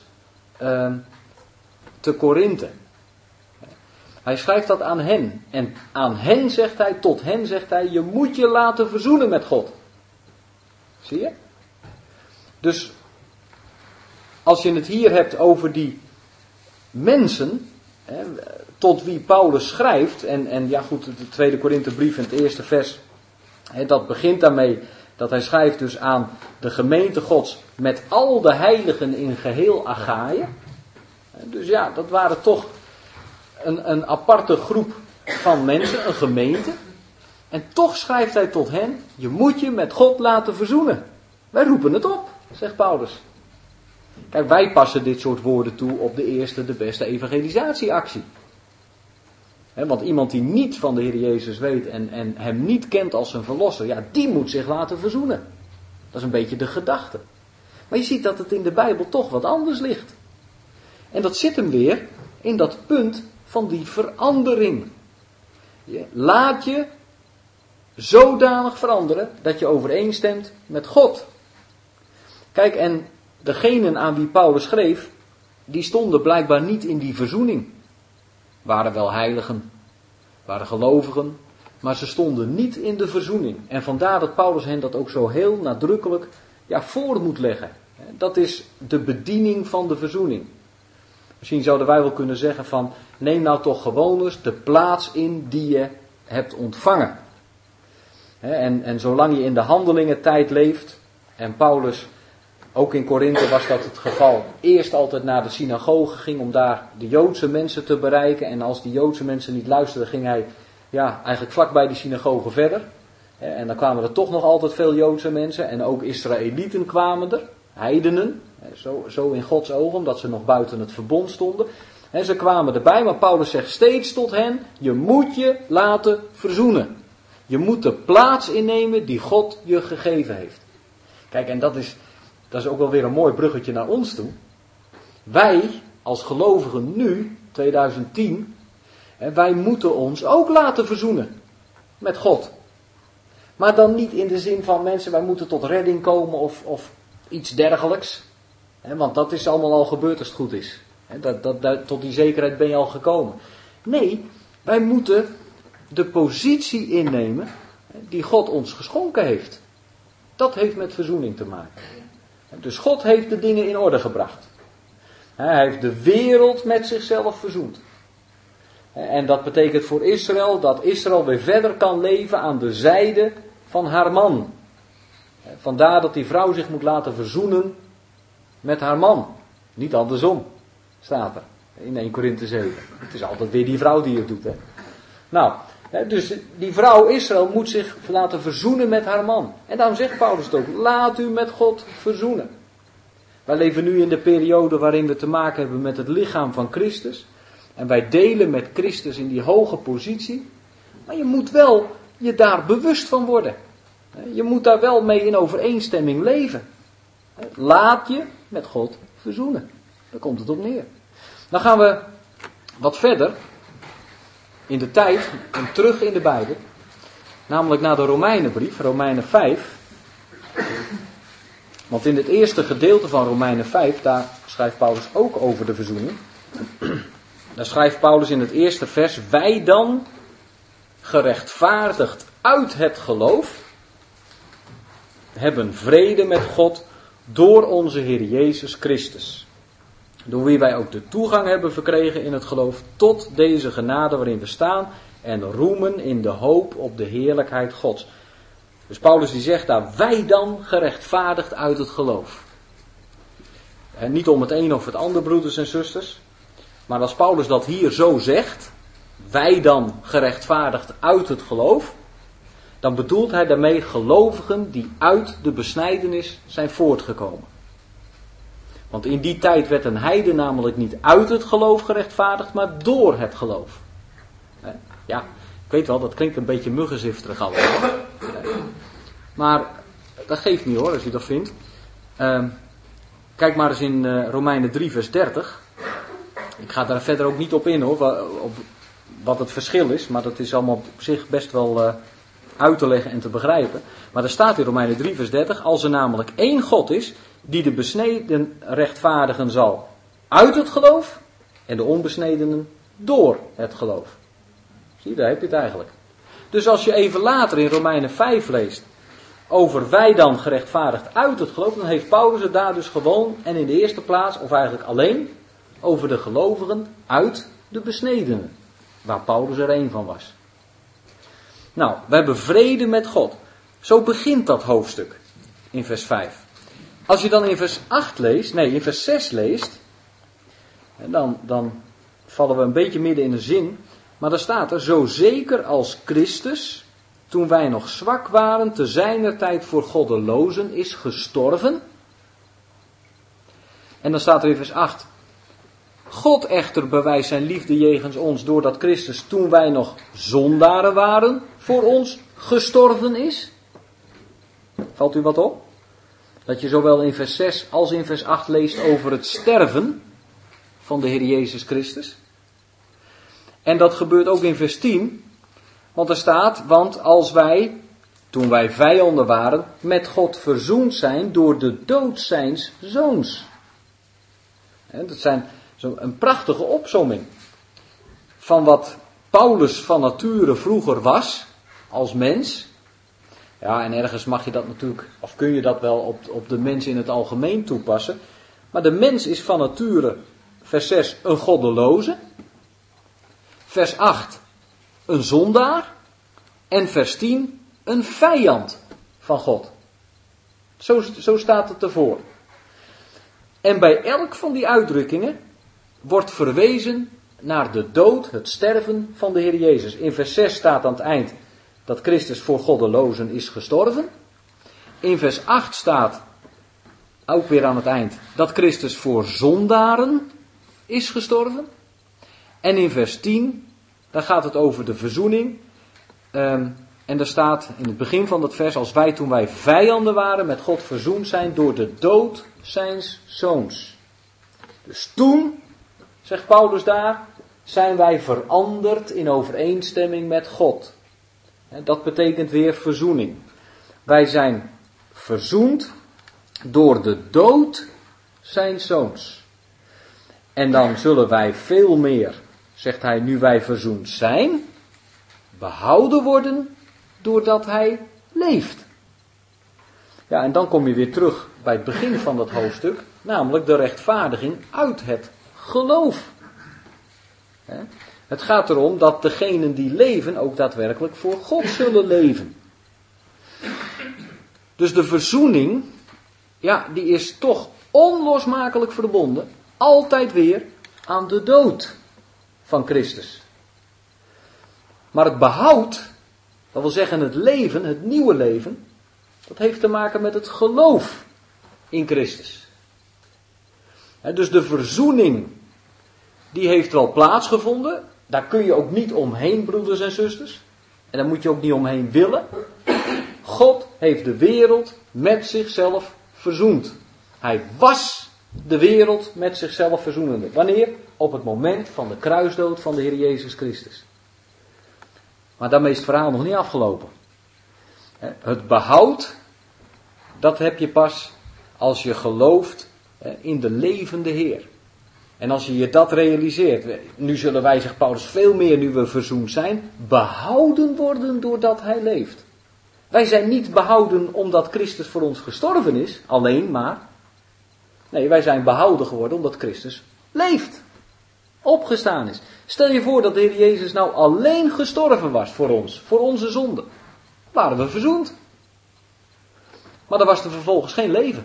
te Korinthe. Hij schrijft dat aan hen. En aan hen zegt hij, tot hen zegt hij, je moet je laten verzoenen met God. Zie je? Dus als je het hier hebt over die mensen, tot wie Paulus schrijft, en ja goed, de tweede Korinthebrief in het eerste vers, dat begint daarmee dat hij schrijft dus aan de gemeente Gods met al de heiligen in geheel Achaïe. Dus ja, dat waren toch een aparte groep van mensen, een gemeente. En toch schrijft hij tot hen, je moet je met God laten verzoenen. Wij roepen het op, zegt Paulus. Kijk, wij passen dit soort woorden toe op de eerste, de beste evangelisatieactie. Want iemand die niet van de Heer Jezus weet en hem niet kent als zijn verlosser, ja, die moet zich laten verzoenen. Dat is een beetje de gedachte. Maar je ziet dat het in de Bijbel toch wat anders ligt. En dat zit hem weer in dat punt van die verandering. Laat je zodanig veranderen dat je overeenstemt met God. Kijk, en degenen aan wie Paulus schreef, die stonden blijkbaar niet in die verzoening. Waren wel heiligen, waren gelovigen, maar ze stonden niet in de verzoening. En vandaar dat Paulus hen dat ook zo heel nadrukkelijk voor moet leggen. Dat is de bediening van de verzoening. Misschien zouden wij wel kunnen zeggen van, neem nou toch gewoon eens de plaats in die je hebt ontvangen. En zolang je in de handelingentijd leeft, en Paulus, ook in Korinthe was dat het geval, eerst altijd naar de synagoge ging om daar de Joodse mensen te bereiken. En als die Joodse mensen niet luisterden, ging hij eigenlijk vlak bij die synagoge verder. En dan kwamen er toch nog altijd veel Joodse mensen. En ook Israëlieten kwamen er, heidenen, zo in Gods ogen, omdat ze nog buiten het verbond stonden. En ze kwamen erbij, maar Paulus zegt steeds tot hen, je moet je laten verzoenen. Je moet de plaats innemen die God je gegeven heeft. Kijk, en dat is ook wel weer een mooi bruggetje naar ons toe. Wij, als gelovigen nu, 2010, wij moeten ons ook laten verzoenen met God. Maar dan niet in de zin van mensen, wij moeten tot redding komen of iets dergelijks. Want dat is allemaal al gebeurd als het goed is. Tot die zekerheid ben je al gekomen. Nee, wij moeten de positie innemen die God ons geschonken heeft. Dat heeft met verzoening te maken. Dus God heeft de dingen in orde gebracht. Hij heeft de wereld met zichzelf verzoend. En dat betekent voor Israël dat Israël weer verder kan leven aan de zijde van haar man. Vandaar dat die vrouw zich moet laten verzoenen met haar man. Niet andersom, staat er in 1 Korinthe 7. Het is altijd weer die vrouw die het doet. Nou, dus die vrouw Israël moet zich laten verzoenen met haar man. En daarom zegt Paulus het ook, laat u met God verzoenen. Wij leven nu in de periode waarin we te maken hebben met het lichaam van Christus. En wij delen met Christus in die hoge positie. Maar je moet wel je daar bewust van worden. Je moet daar wel mee in overeenstemming leven. Laat je met God verzoenen. Daar komt het op neer. Dan gaan we wat verder in de tijd en terug in de Bijbel. Namelijk naar de Romeinenbrief, Romeinen 5. Want in het eerste gedeelte van Romeinen 5, daar schrijft Paulus ook over de verzoening. Daar schrijft Paulus in het eerste vers, wij dan, gerechtvaardigd uit het geloof, hebben vrede met God door onze Heer Jezus Christus. Door wie wij ook de toegang hebben verkregen in het geloof tot deze genade waarin we staan en roemen in de hoop op de heerlijkheid Gods. Dus Paulus die zegt daar, wij dan gerechtvaardigd uit het geloof. En niet om het een of het ander, broeders en zusters. Maar als Paulus dat hier zo zegt, wij dan gerechtvaardigd uit het geloof, dan bedoelt hij daarmee gelovigen die uit de besnijdenis zijn voortgekomen. Want in die tijd werd een heiden namelijk niet uit het geloof gerechtvaardigd, maar door het geloof. Ja, ik weet wel, dat klinkt een beetje muggenzifterig allemaal. Maar dat geeft niet hoor, als je dat vindt. Kijk maar eens in Romeinen 3 vers 30. Ik ga daar verder ook niet op in hoor, op wat het verschil is. Maar dat is allemaal op zich best wel uit te leggen en te begrijpen. Maar er staat in Romeinen 3 vers 30. Als er namelijk één God is die de besneden rechtvaardigen zal uit het geloof. En de onbesnedenen door het geloof. Zie je, daar heb je het eigenlijk. Dus als je even later in Romeinen 5 leest. Over wij dan gerechtvaardigd uit het geloof. Dan heeft Paulus het daar dus gewoon en in de eerste plaats of eigenlijk alleen over de gelovigen uit de besnedenen. Waar Paulus er één van was. Nou, we hebben vrede met God. Zo begint dat hoofdstuk in vers 5. Als je dan in vers 8 leest, nee in vers 6 leest. Dan vallen we een beetje midden in de zin. Maar dan staat er, zo zeker als Christus, toen wij nog zwak waren, te zijner tijd voor goddelozen is gestorven. En dan staat er in vers 8. God echter bewijst zijn liefde jegens ons doordat Christus toen wij nog zondaren waren voor ons gestorven is. Valt u wat op? Dat je zowel in vers 6 als in vers 8 leest over het sterven van de Heer Jezus Christus. En dat gebeurt ook in vers 10. Want er staat, want als wij toen wij vijanden waren, met God verzoend zijn door de dood zijns zoons. Dat zijn een prachtige opsomming van wat Paulus van nature vroeger was, als mens. Ja, en ergens mag je dat natuurlijk, of kun je dat wel op de mens in het algemeen toepassen. Maar de mens is van nature, vers 6, een goddeloze. Vers 8, een zondaar. En vers 10, een vijand van God. Zo staat het ervoor. En bij elk van die uitdrukkingen wordt verwezen naar de dood, het sterven van de Heer Jezus. In vers 6 staat aan het eind dat Christus voor goddelozen is gestorven. In vers 8 staat, ook weer aan het eind, dat Christus voor zondaren is gestorven. En in vers 10, daar gaat het over de verzoening. En daar staat in het begin van dat vers, als wij toen wij vijanden waren met God verzoend zijn door de dood zijns zoons. Dus toen, zegt Paulus daar, zijn wij veranderd in overeenstemming met God. Dat betekent weer verzoening. Wij zijn verzoend door de dood zijns zoons. En dan zullen wij veel meer, zegt hij, nu wij verzoend zijn, behouden worden doordat hij leeft. Ja, en dan kom je weer terug bij het begin van dat hoofdstuk, namelijk de rechtvaardiging uit het geloof. Het gaat erom dat degenen die leven ook daadwerkelijk voor God zullen leven. Dus de verzoening, ja, die is toch onlosmakelijk verbonden, altijd weer aan de dood van Christus. Maar het behoud, dat wil zeggen het leven, het nieuwe leven, dat heeft te maken met het geloof in Christus. Dus de verzoening, die heeft wel plaatsgevonden. Daar kun je ook niet omheen, broeders en zusters. En daar moet je ook niet omheen willen. God heeft de wereld met zichzelf verzoend. Hij was de wereld met zichzelf verzoenende. Wanneer? Op het moment van de kruisdood van de Heer Jezus Christus. Maar daarmee is het verhaal nog niet afgelopen. Het behoud, dat heb je pas als je gelooft in de levende Heer. En als je je dat realiseert, nu zullen wij, zegt Paulus, veel meer nu we verzoend zijn, behouden worden doordat hij leeft. Wij zijn niet behouden omdat Christus voor ons gestorven is, alleen maar. Nee, wij zijn behouden geworden omdat Christus leeft. Opgestaan is. Stel je voor dat de Heer Jezus nou alleen gestorven was voor ons, voor onze zonde. Waren we verzoend. Maar dan was er vervolgens geen leven.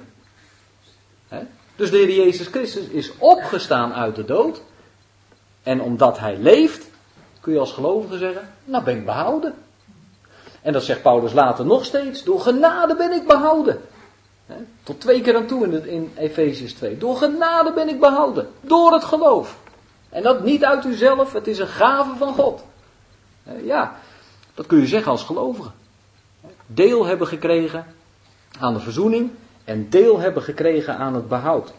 Dus de Heer Jezus Christus is opgestaan uit de dood. En omdat hij leeft, kun je als gelovige zeggen, nou ben ik behouden. En dat zegt Paulus later nog steeds, door genade ben ik behouden. Tot 2 keer aan toe in Efesiërs 2. Door genade ben ik behouden. Door het geloof. En dat niet uit uzelf, het is een gave van God. Ja, dat kun je zeggen als gelovige. Deel hebben gekregen aan de verzoening en deel hebben gekregen aan het behoud.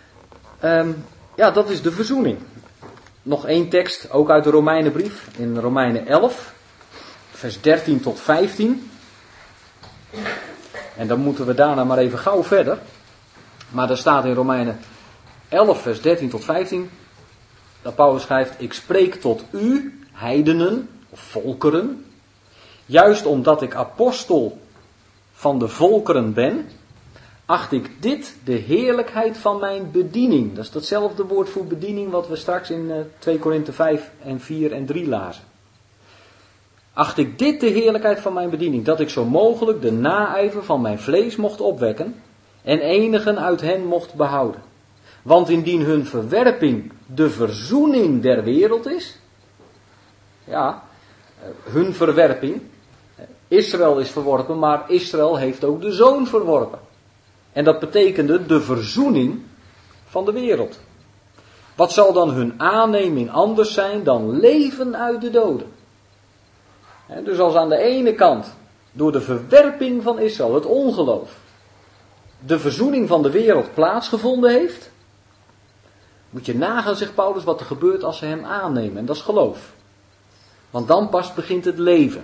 Ja, dat is de verzoening. Nog 1 tekst, ook uit de Romeinenbrief, in Romeinen 11, vers 13 tot 15. En dan moeten we daarna maar even gauw verder. Maar er staat in Romeinen 11, vers 13 tot 15... dat Paulus schrijft, ik spreek tot u, heidenen, of volkeren, juist omdat ik apostel van de volkeren ben, acht ik dit de heerlijkheid van mijn bediening. Dat is datzelfde woord voor bediening wat we straks in 2 Korinthe 5 en 4 en 3 lazen. Acht ik dit de heerlijkheid van mijn bediening, dat ik zo mogelijk de naijver van mijn vlees mocht opwekken en enigen uit hen mocht behouden. Want indien hun verwerping de verzoening der wereld is, ja, hun verwerping, Israël is verworpen, maar Israël heeft ook de Zoon verworpen. En dat betekende de verzoening van de wereld. Wat zal dan hun aanneming anders zijn dan leven uit de doden? Dus als aan de ene kant door de verwerping van Israël, het ongeloof, de verzoening van de wereld plaatsgevonden heeft, moet je nagaan, zegt Paulus, wat er gebeurt als ze hem aannemen. En dat is geloof. Want dan pas begint het leven.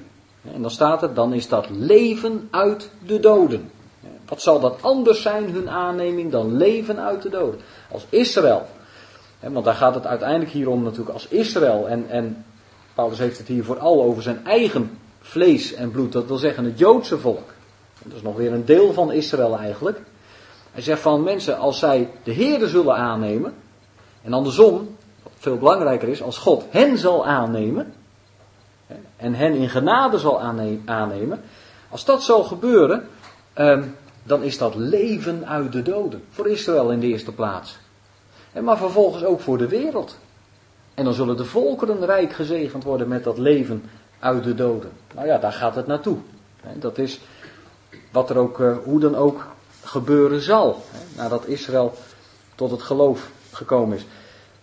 En dan staat er, dan is dat leven uit de doden. Wat zal dat anders zijn, hun aanneming, dan leven uit de doden? Als Israël, want daar gaat het uiteindelijk hier om natuurlijk, als Israël, en Paulus heeft het hier vooral over zijn eigen vlees en bloed, dat wil zeggen het Joodse volk. Dat is nog weer een deel van Israël eigenlijk. Hij zegt van mensen, als zij de Heere zullen aannemen, en andersom, wat veel belangrijker is, als God hen zal aannemen, en hen in genade zal aannemen, als dat zal gebeuren, dan is dat leven uit de doden. Voor Israël in de eerste plaats. Maar vervolgens ook voor de wereld. En dan zullen de volkeren rijk gezegend worden met dat leven uit de doden. Nou ja, daar gaat het naartoe. Dat is wat er ook, hoe dan ook, gebeuren zal. Nadat Israël tot het geloof gekomen is.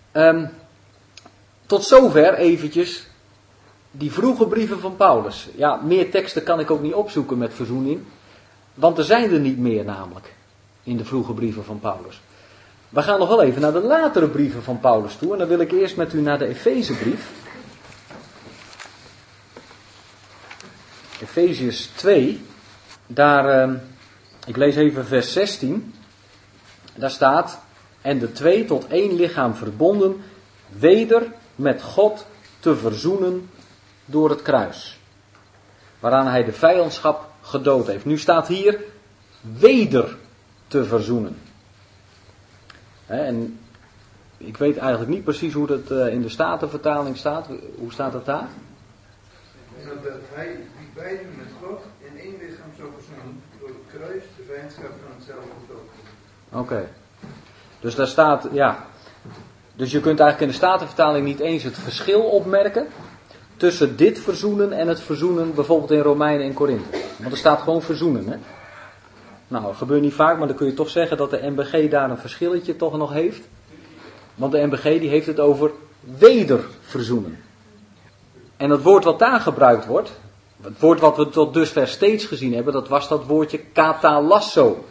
Tot zover eventjes die vroege brieven van Paulus. Ja, meer teksten kan ik ook niet opzoeken met verzoening. Want er zijn er niet meer namelijk. In de vroege brieven van Paulus. We gaan nog wel even naar de latere brieven van Paulus toe. En dan wil ik eerst met u naar de Efezebrief. Efeziërs 2. Daar, ik lees even vers 16. Daar staat, en de twee tot één lichaam verbonden, weder met God te verzoenen door het kruis. Waaraan hij de vijandschap gedood heeft. Nu staat hier, weder te verzoenen. En ik weet eigenlijk niet precies hoe dat in de Statenvertaling staat. Hoe staat het daar? Dat hij die beiden met God in één lichaam zou verzoenen door het kruis de vijandschap van hetzelfde gedood. Oké. Dus daar staat, ja. Dus je kunt eigenlijk in de Statenvertaling niet eens het verschil opmerken tussen dit verzoenen en het verzoenen bijvoorbeeld in Romeinen en Korinthe. Want er staat gewoon verzoenen, hè. Nou, dat gebeurt niet vaak, maar dan kun je toch zeggen dat de NBG daar een verschilletje toch nog heeft. Want de NBG die heeft het over wederverzoenen. En het woord wat daar gebruikt wordt, het woord wat we tot dusver steeds gezien hebben, dat was dat woordje katalasso.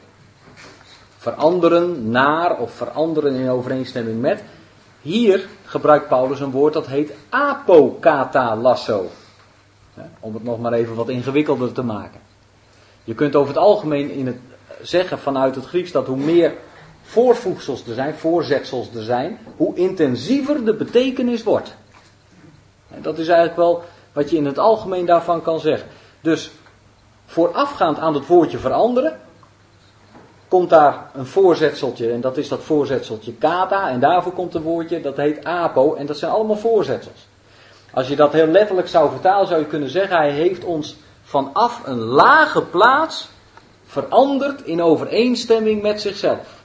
Veranderen naar of veranderen in overeenstemming met. Hier gebruikt Paulus een woord dat heet apokatalasso. Om het nog maar even wat ingewikkelder te maken. Je kunt over het algemeen in het zeggen vanuit het Grieks dat hoe meer voorvoegsels er zijn, voorzetsels er zijn, hoe intensiever de betekenis wordt. En dat is eigenlijk wel wat je in het algemeen daarvan kan zeggen. Dus voorafgaand aan het woordje veranderen, komt daar een voorzetseltje, en dat is dat voorzetseltje kata, en daarvoor komt een woordje, dat heet apo, en dat zijn allemaal voorzetsels. Als je dat heel letterlijk zou vertalen, zou je kunnen zeggen, hij heeft ons vanaf een lage plaats veranderd in overeenstemming met zichzelf.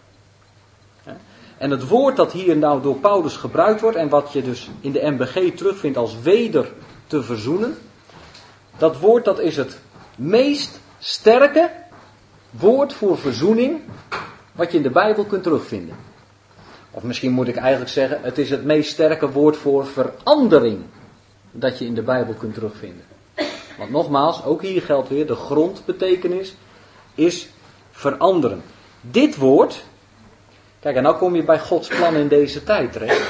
En het woord dat hier nou door Paulus gebruikt wordt, en wat je dus in de NBG terugvindt als weder te verzoenen, dat woord dat is het meest sterke woord voor verzoening wat je in de Bijbel kunt terugvinden. Of misschien moet ik eigenlijk zeggen, het is het meest sterke woord voor verandering dat je in de Bijbel kunt terugvinden. Want nogmaals, ook hier geldt weer, de grondbetekenis is veranderen. Dit woord, kijk, en nou kom je bij Gods plan in deze tijd terecht.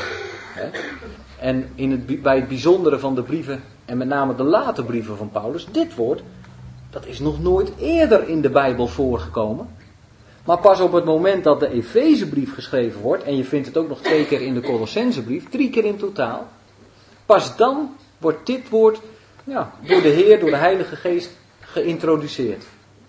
En bij het bijzondere van de brieven, en met name de late brieven van Paulus, dit woord, dat is nog nooit eerder in de Bijbel voorgekomen. Maar pas op het moment dat de Efezebrief geschreven wordt, en je vindt het ook nog 2 keer in de Colossensebrief, 3 keer in totaal, pas dan wordt dit woord door de Heer, door de Heilige Geest geïntroduceerd.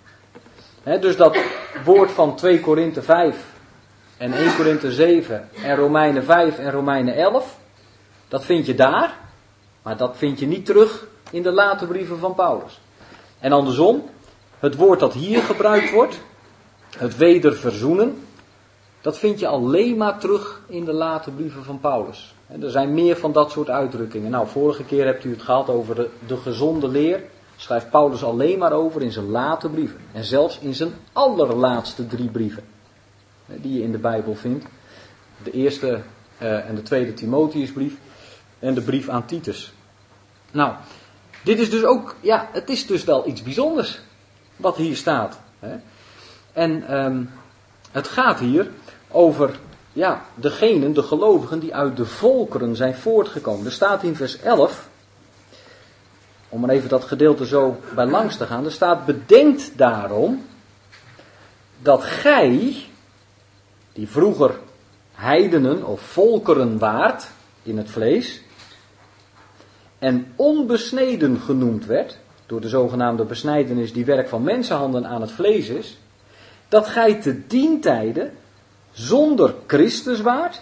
Dus dat woord van 2 Korinthe 5 en 1 Korinthe 7 en Romeinen 5 en Romeinen 11, dat vind je daar, maar dat vind je niet terug in de late brieven van Paulus. En andersom, het woord dat hier gebruikt wordt, het wederverzoenen, dat vind je alleen maar terug in de late brieven van Paulus. Er zijn meer van dat soort uitdrukkingen. Nou, vorige keer hebt u het gehad over de gezonde leer. Schrijft Paulus alleen maar over in zijn late brieven. En zelfs in zijn allerlaatste 3 brieven. Die je in de Bijbel vindt. De eerste en de tweede Timotheusbrief. En de brief aan Titus. Nou, dit is dus ook, het is dus wel iets bijzonders. Wat hier staat. En het gaat hier over degenen, de gelovigen die uit de volkeren zijn voortgekomen. Er staat in vers 11, Om maar even dat gedeelte zo bij langs te gaan. Er staat, bedenkt daarom dat gij, die vroeger heidenen of volkeren waart in het vlees, en onbesneden genoemd werd, door de zogenaamde besnijdenis die werk van mensenhanden aan het vlees is, dat gij te dien tijde zonder Christus waart,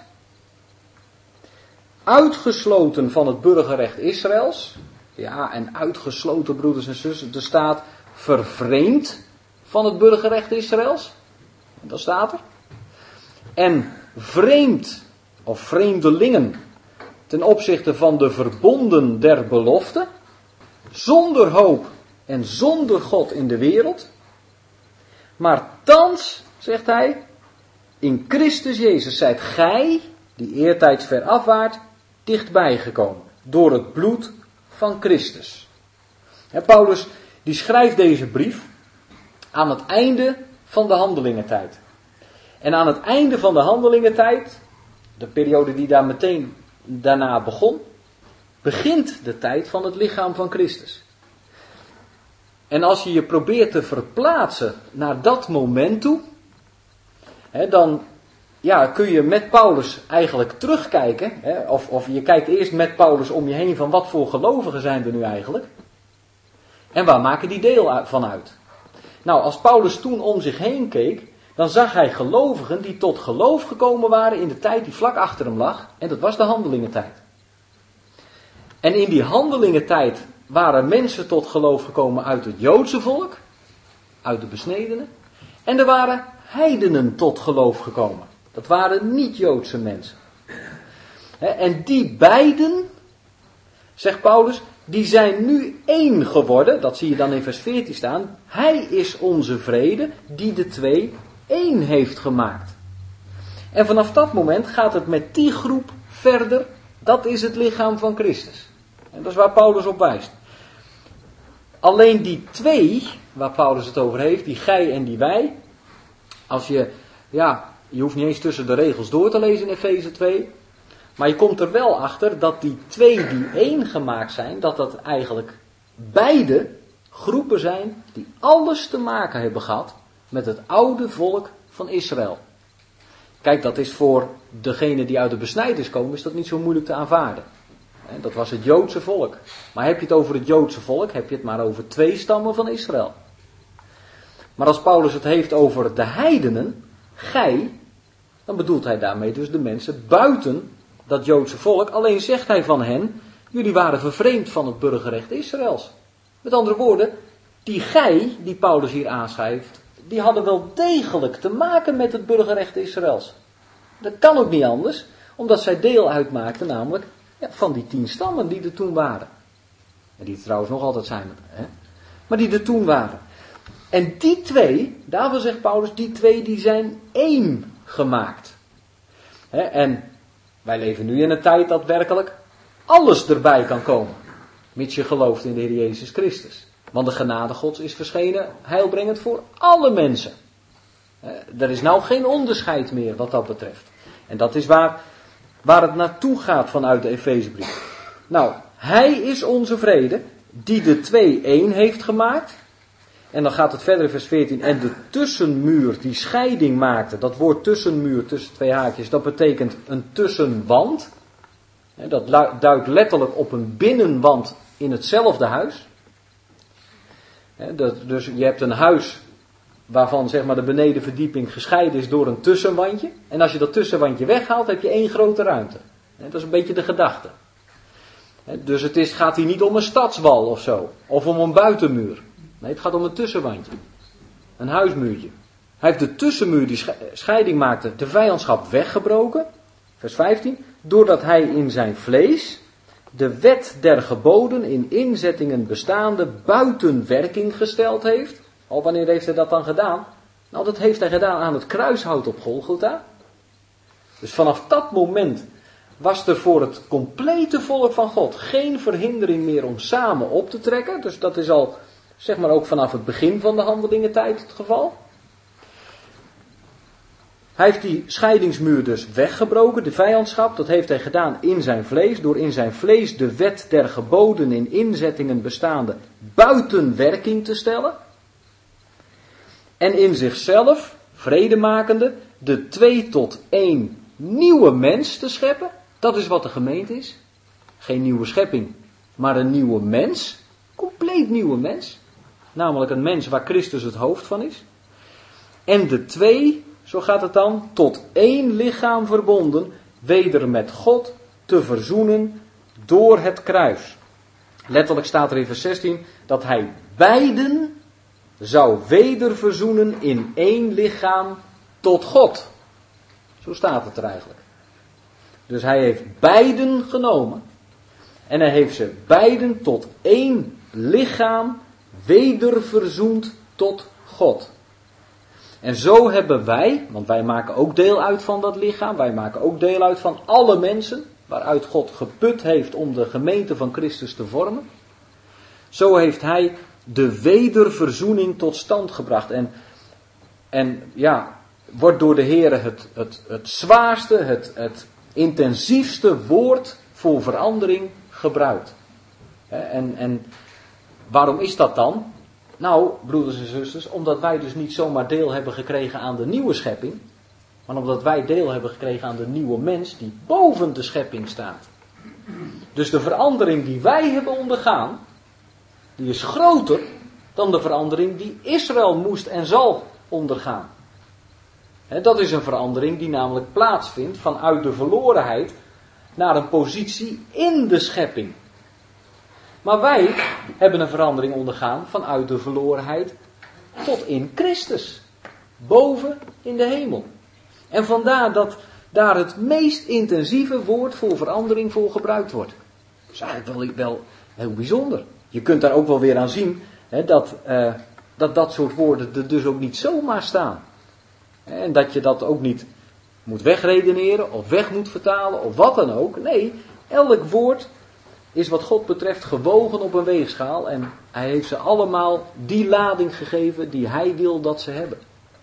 uitgesloten van het burgerrecht Israëls. Ja, en uitgesloten, broeders en zussen, er staat vervreemd van het burgerrecht Israëls. Dat staat er. En vreemd, of vreemdelingen, ten opzichte van de verbonden der belofte, zonder hoop en zonder God in de wereld. Maar thans, zegt hij, in Christus Jezus zijt gij, die eertijds veraf waart, dichtbij gekomen. Door het bloed van Christus. Paulus die schrijft deze brief aan het einde van de handelingentijd. En aan het einde van de handelingentijd, de periode die daar meteen daarna begon, begint de tijd van het lichaam van Christus. En als je je probeert te verplaatsen naar dat moment toe, dan kun je met Paulus eigenlijk terugkijken. Of je kijkt eerst met Paulus om je heen van wat voor gelovigen zijn er nu eigenlijk. En waar maken die deel van uit? Nou, als Paulus toen om zich heen keek, dan zag hij gelovigen die tot geloof gekomen waren in de tijd die vlak achter hem lag. En dat was de handelingentijd. En in die handelingentijd waren mensen tot geloof gekomen uit het Joodse volk, uit de besnedenen. En er waren heidenen tot geloof gekomen. Dat waren niet-Joodse mensen. En die beiden, zegt Paulus, die zijn nu één geworden. Dat zie je dan in vers 14 staan. Hij is onze vrede, die de twee één heeft gemaakt. En vanaf dat moment gaat het met die groep verder. Dat is het lichaam van Christus. En dat is waar Paulus op wijst. Alleen die twee, waar Paulus het over heeft, die gij en die wij. Als je, je hoeft niet eens tussen de regels door te lezen in Efeze 2. Maar je komt er wel achter dat die twee die één gemaakt zijn, dat dat eigenlijk beide groepen zijn die alles te maken hebben gehad met het oude volk van Israël. Kijk, dat is voor degene die uit de besnijdenis komen, is dat niet zo moeilijk te aanvaarden. Dat was het Joodse volk. Maar heb je het over het Joodse volk, heb je het maar over 2 stammen van Israël. Maar als Paulus het heeft over de heidenen, gij, dan bedoelt hij daarmee dus de mensen buiten dat Joodse volk. Alleen zegt hij van hen, jullie waren vervreemd van het burgerrecht Israëls. Met andere woorden, die gij, die Paulus hier aanschrijft, die hadden wel degelijk te maken met het burgerrecht Israëls. Dat kan ook niet anders, omdat zij deel uitmaakten namelijk van die 10 stammen die er toen waren. En die er trouwens nog altijd zijn. Maar die er toen waren. En die twee, daarvoor zegt Paulus, die twee die zijn één gemaakt. En wij leven nu in een tijd dat werkelijk alles erbij kan komen. Mits je gelooft in de Heer Jezus Christus. Want de genade Gods is verschenen heilbrengend voor alle mensen. Er is nou geen onderscheid meer wat dat betreft. En dat is waar het naartoe gaat vanuit de Efezebrief. Nou, hij is onze vrede, die de twee één heeft gemaakt. En dan gaat het verder in vers 14. En de tussenmuur die scheiding maakte. Dat woord tussenmuur tussen 2 haakjes. Dat betekent een tussenwand. Dat duidt letterlijk op een binnenwand in hetzelfde huis. Dus je hebt een huis waarvan zeg maar de benedenverdieping gescheiden is door een tussenwandje. En als je dat tussenwandje weghaalt heb je 1 grote ruimte. Dat is een beetje de gedachte. Dus het gaat hier niet om een stadswal of zo. Of om een buitenmuur. Nee, het gaat om een tussenwandje. Een huismuurtje. Hij heeft de tussenmuur die scheiding maakte, de vijandschap weggebroken. Vers 15. Doordat hij in zijn vlees de wet der geboden in inzettingen bestaande buiten werking gesteld heeft. Al wanneer heeft hij dat dan gedaan? Nou, dat heeft hij gedaan aan het kruishout op Golgotha. Dus vanaf dat moment was er voor het complete volk van God geen verhindering meer om samen op te trekken. Dus dat is al, zeg maar ook vanaf het begin van de handelingentijd het geval. Hij heeft die scheidingsmuur dus weggebroken, de vijandschap, dat heeft hij gedaan in zijn vlees, door in zijn vlees de wet der geboden in inzettingen bestaande buiten werking te stellen. En in zichzelf, vredemakende, de 2 tot 1 nieuwe mens te scheppen. Dat is wat de gemeente is. Geen nieuwe schepping, maar een nieuwe mens. Compleet nieuwe mens. Namelijk een mens waar Christus het hoofd van is. En de 2, zo gaat het dan, tot 1 lichaam verbonden, weder met God te verzoenen door het kruis. Letterlijk staat er in vers 16 dat hij beiden zou weder verzoenen in 1 lichaam tot God. Zo staat het er eigenlijk. Dus hij heeft beiden genomen. En hij heeft ze beiden tot 1 lichaam weder verzoend tot God. En zo hebben wij, want wij maken ook deel uit van dat lichaam. Wij maken ook deel uit van alle mensen waaruit God geput heeft om de gemeente van Christus te vormen. Zo heeft hij de wederverzoening tot stand gebracht. En ja, wordt door de Heer het zwaarste, het intensiefste woord voor verandering gebruikt. En waarom is dat dan? Nou, broeders en zusters, omdat wij dus niet zomaar deel hebben gekregen aan de nieuwe schepping, maar omdat wij deel hebben gekregen aan de nieuwe mens die boven de schepping staat. Dus de verandering die wij hebben ondergaan, die is groter dan de verandering die Israël moest en zal ondergaan. Dat is een verandering die namelijk plaatsvindt vanuit de verlorenheid naar een positie in de schepping. Maar wij hebben een verandering ondergaan vanuit de verlorenheid tot in Christus. Boven in de hemel. En vandaar dat daar het meest intensieve woord voor verandering voor gebruikt wordt. Dat is eigenlijk wel heel bijzonder. Je kunt daar ook wel weer aan zien dat soort woorden er dus ook niet zomaar staan. En dat je dat ook niet moet wegredeneren of weg moet vertalen of wat dan ook. Nee, elk woord is wat God betreft gewogen op een weegschaal. En hij heeft ze allemaal die lading gegeven die hij wil dat ze hebben.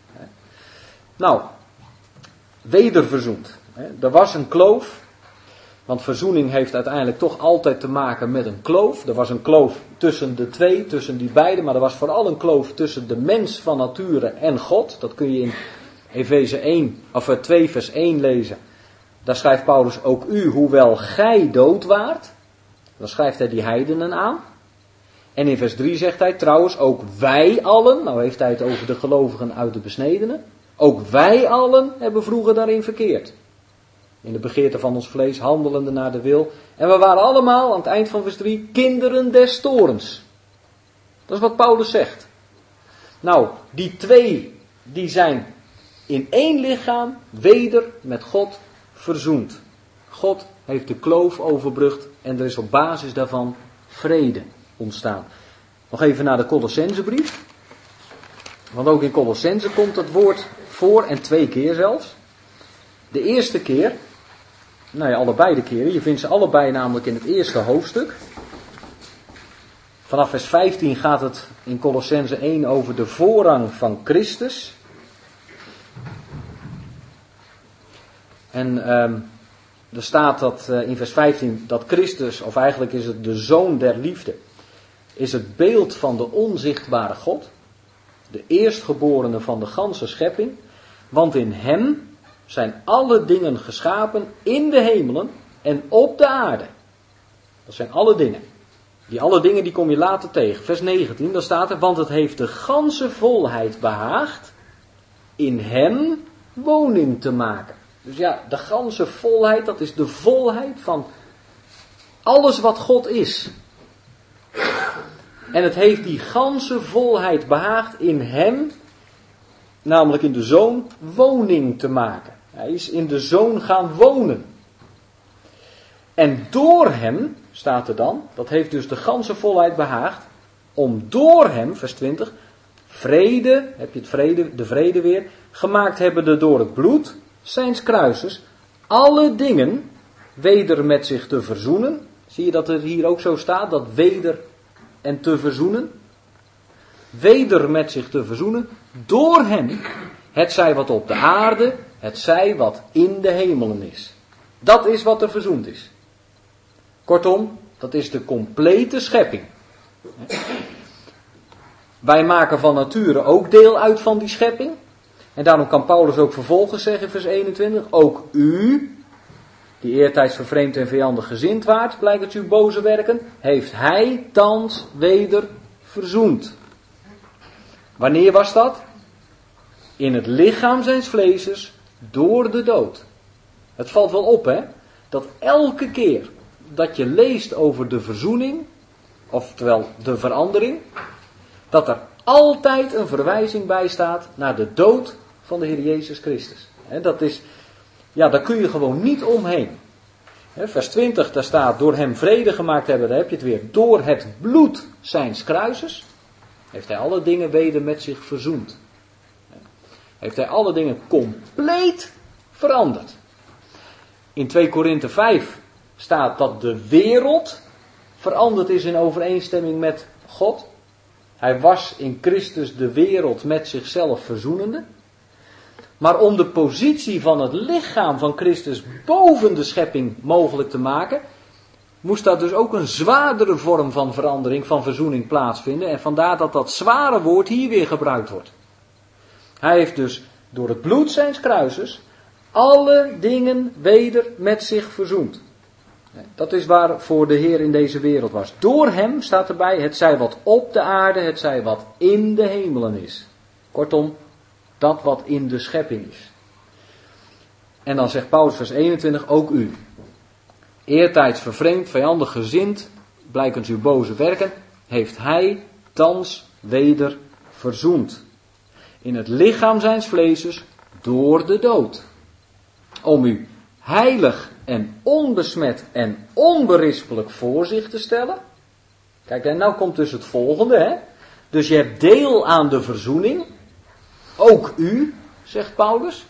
Nou, wederverzoend. Er was een kloof. Want verzoening heeft uiteindelijk toch altijd te maken met een kloof. Er was een kloof tussen de 2, tussen die beiden. Maar er was vooral een kloof tussen de mens van nature en God. Dat kun je in Efeze 2 vers 1 lezen. Daar schrijft Paulus ook u, hoewel gij dood waart. Dan schrijft hij die heidenen aan. En in vers 3 zegt hij trouwens ook wij allen. Nou heeft hij het over de gelovigen uit de besnedenen. Ook wij allen hebben vroeger daarin verkeerd. In de begeerte van ons vlees, handelende naar de wil. En we waren allemaal, aan het eind van vers 3, kinderen des toorns. Dat is wat Paulus zegt. Nou, die 2, die zijn in 1 lichaam weder met God verzoend. God heeft de kloof overbrugd en er is op basis daarvan vrede ontstaan. Nog even naar de Colossensebrief. Want ook in Colossense komt dat woord voor en 2 keer zelfs. De eerste keer, nou ja, allebei de keren. Je vindt ze allebei namelijk in het eerste hoofdstuk. Vanaf vers 15 gaat het in Colossense 1 over de voorrang van Christus. En er staat dat in vers 15 dat Christus, of eigenlijk is het de zoon der liefde, is het beeld van de onzichtbare God. De eerstgeborene van de ganse schepping. Want in hem zijn alle dingen geschapen in de hemelen en op de aarde. Dat zijn alle dingen. Die alle dingen die kom je later tegen. Vers 19, daar staat er, want het heeft de ganse volheid behaagd in hem woning te maken. Dus ja, de ganse volheid, dat is de volheid van alles wat God is. En het heeft die ganse volheid behaagd in hem, namelijk in de Zoon, woning te maken. Hij is in de Zoon gaan wonen. En door hem, staat er dan, dat heeft dus de ganse volheid behaagd, om door hem, vers 20, vrede, heb je het vrede, de vrede weer, gemaakt hebbende door het bloed zijns kruises, alle dingen weder met zich te verzoenen. Zie je dat er hier ook zo staat, dat weder en te verzoenen? Weder met zich te verzoenen, door hem, het zij wat op de aarde, het zij wat in de hemelen is. Dat is wat er verzoend is. Kortom, dat is de complete schepping. Wij maken van nature ook deel uit van die schepping. En daarom kan Paulus ook vervolgens zeggen in vers 21. Ook u, die eertijds vervreemd en vijandig gezind waart, blijkt het uw boze werken, heeft hij thans weder verzoend. Wanneer was dat? In het lichaam zijns vleeses door de dood. Het valt wel op, hè, dat elke keer dat je leest over de verzoening, oftewel de verandering, dat er altijd een verwijzing bij staat naar de dood van de Heer Jezus Christus. Dat is, ja, daar kun je gewoon niet omheen. Vers 20, daar staat, door hem vrede gemaakt hebben, daar heb je het weer, door het bloed zijns kruises, heeft hij alle dingen weder met zich verzoend. Heeft hij alle dingen compleet veranderd. In 2 Korinthe 5 staat dat de wereld veranderd is in overeenstemming met God. Hij was in Christus de wereld met zichzelf verzoenende. Maar om de positie van het lichaam van Christus boven de schepping mogelijk te maken, moest daar dus ook een zwaardere vorm van verandering, van verzoening plaatsvinden. En vandaar dat dat zware woord hier weer gebruikt wordt. Hij heeft dus door het bloed zijns kruises alle dingen weder met zich verzoend. Dat is waarvoor de Heer in deze wereld was. Door hem staat erbij, het zij wat op de aarde, het zij wat in de hemelen is. Kortom, dat wat in de schepping is. En dan zegt Paulus vers 21, ook u. Eertijds vervreemd, vijandig gezind, blijkens uw boze werken, heeft hij thans weder verzoend. In het lichaam zijns vleeses door de dood. Om u heilig en onbesmet en onberispelijk voor zich te stellen. Kijk, en nou komt dus het volgende, hè. Dus je hebt deel aan de verzoening. Ook u, zegt Paulus.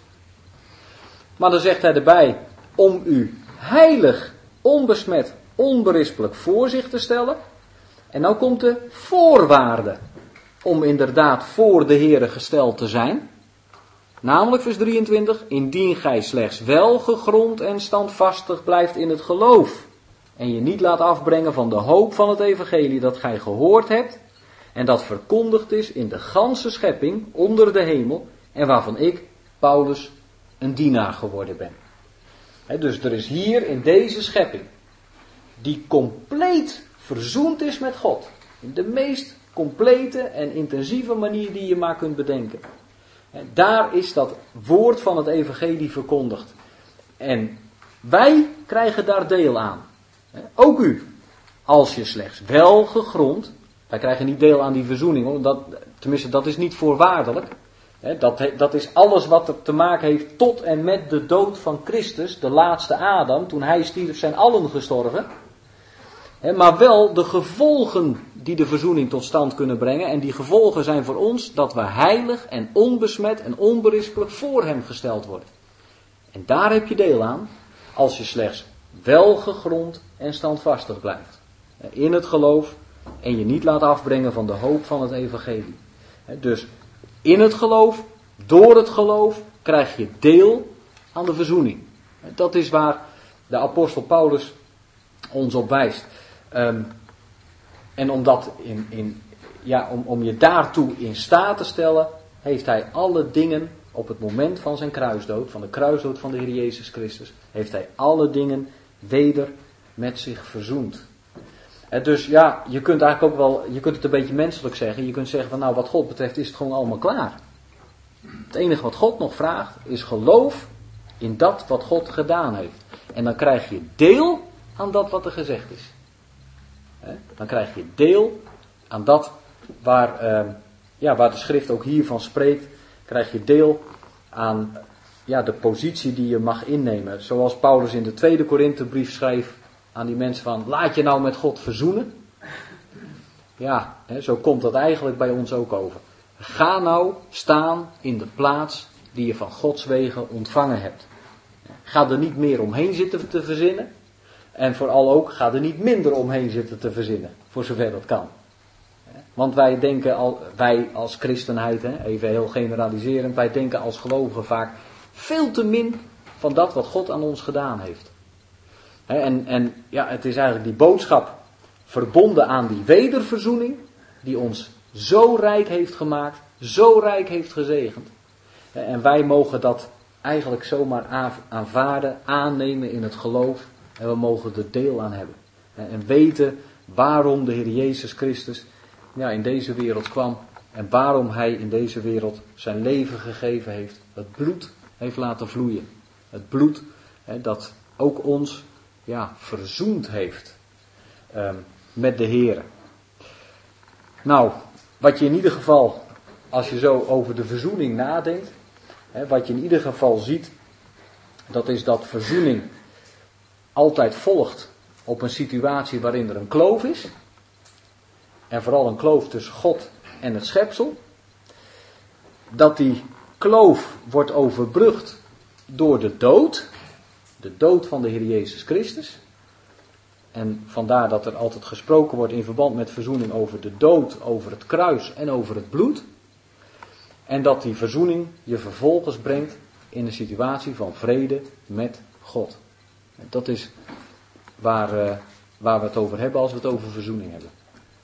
Maar dan zegt hij erbij, om u heilig, onbesmet, onberispelijk voor zich te stellen. En nou komt de voorwaarde om inderdaad voor de Heere gesteld te zijn. Namelijk vers 23, indien gij slechts wel gegrond en standvastig blijft in het geloof. En je niet laat afbrengen van de hoop van het evangelie dat gij gehoord hebt. En dat verkondigd is in de ganse schepping onder de hemel. En waarvan ik, Paulus, een dienaar geworden ben. Dus er is hier in deze schepping, die compleet verzoend is met God. In de meest complete en intensieve manier die je maar kunt bedenken. Daar is dat woord van het evangelie verkondigd. En wij krijgen daar deel aan. Ook u. Als je slechts wel gegrond. Wij krijgen niet deel aan die verzoening, hoor. Tenminste, dat is niet voorwaardelijk. Dat is alles wat er te maken heeft tot en met de dood van Christus, de laatste Adam. Toen hij stierf zijn allen gestorven. Maar wel de gevolgen die de verzoening tot stand kunnen brengen. En die gevolgen zijn voor ons dat we heilig en onbesmet en onberispelijk voor hem gesteld worden. En daar heb je deel aan als je slechts wel gegrond en standvastig blijft. In het geloof en je niet laat afbrengen van de hoop van het evangelie. Dus in het geloof, door het geloof, krijg je deel aan de verzoening. Dat is waar de apostel Paulus ons op wijst. En om je daartoe in staat te stellen, heeft hij alle dingen op het moment van zijn kruisdood, van de kruisdood van de Heer Jezus Christus, heeft hij alle dingen weder met zich verzoend. Dus ja, je kunt eigenlijk ook wel, je kunt het een beetje menselijk zeggen. Je kunt zeggen van nou, wat God betreft is het gewoon allemaal klaar. Het enige wat God nog vraagt is geloof in dat wat God gedaan heeft. En dan krijg je deel aan dat wat er gezegd is. Dan krijg je deel aan dat waar de schrift ook hiervan spreekt. Krijg je deel aan de positie die je mag innemen. Zoals Paulus in de 2 Korinthebrief schreef aan die mensen van, laat je nou met God verzoenen. Ja, zo komt dat eigenlijk bij ons ook over. Ga nou staan in de plaats die je van Gods wegen ontvangen hebt. Ga er niet meer omheen zitten te verzinnen. En vooral ook, ga er niet minder omheen zitten te verzinnen. Voor zover dat kan. Want wij denken, wij als christenheid, even heel generaliserend, wij denken als gelovigen vaak, Veel te min van dat wat God aan ons gedaan heeft. En het is eigenlijk die boodschap verbonden aan die wederverzoening, die ons zo rijk heeft gemaakt, zo rijk heeft gezegend. En wij mogen dat eigenlijk zomaar aanvaarden, aannemen in het geloof. En we mogen er deel aan hebben. En weten waarom de Heer Jezus Christus in deze wereld kwam. En waarom Hij in deze wereld zijn leven gegeven heeft. Het bloed heeft laten vloeien. Het bloed dat ook ons verzoend heeft met de Heer. Nou, wat je in ieder geval, als je zo over de verzoening nadenkt, wat je in ieder geval ziet, dat is dat verzoening altijd volgt op een situatie waarin er een kloof is. En vooral een kloof tussen God en het schepsel. Dat die kloof wordt overbrugd door de dood van de Heer Jezus Christus. En vandaar dat er altijd gesproken wordt in verband met verzoening over de dood, over het kruis en over het bloed. En dat die verzoening je vervolgens brengt in een situatie van vrede met God. En dat is waar we het over hebben als we het over verzoening hebben.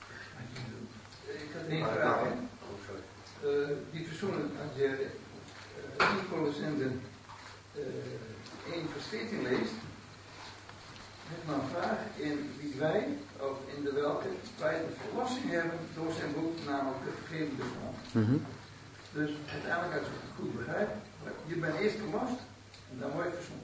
Ik had één vraag. Die verzoening, als je in Colossenzen 1 vers 14 leest, heeft maar een vraag in wie wij, of in de welke wij de verlossing hebben door zijn bloed, namelijk de vergeving des zondes. Mm-hmm. Dus uiteindelijk, als ik het goed begrijp, je bent eerst verlost en dan word je verzoend.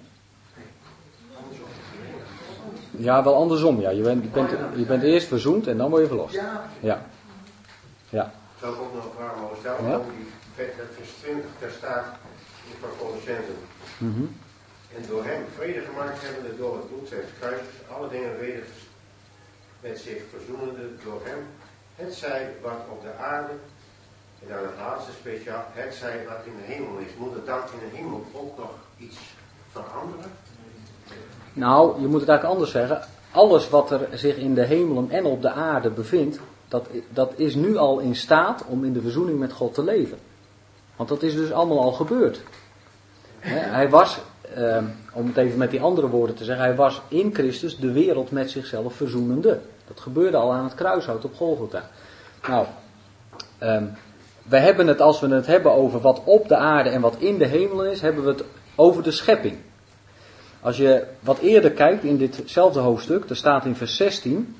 Ja, wel andersom. Ja. Je bent eerst verzoend en dan word je verlost. Ja. Zou ik ook nog een vraag mogen stellen? Ja? Over die vers 20, daar staat van Colossenzen. Mm-hmm. En door hem vrede gemaakt hebbende door het bloed zijns kruises, alle dingen weder met zich verzoenende door hem. Het zij wat op de aarde, en dan het laatste speciaal, het zij wat in de hemel is. Moet het dan in de hemel ook nog iets veranderen? Nou, je moet het eigenlijk anders zeggen. Alles wat er zich in de hemelen en op de aarde bevindt, dat is nu al in staat om in de verzoening met God te leven. Want dat is dus allemaal al gebeurd. Hij was, om het even met die andere woorden te zeggen, hij was in Christus de wereld met zichzelf verzoenende. Dat gebeurde al aan het kruishout op Golgotha. Nou, we hebben het, als we het hebben over wat op de aarde en wat in de hemelen is, hebben we het over de schepping. Als je wat eerder kijkt in ditzelfde hoofdstuk, er staat in vers 16,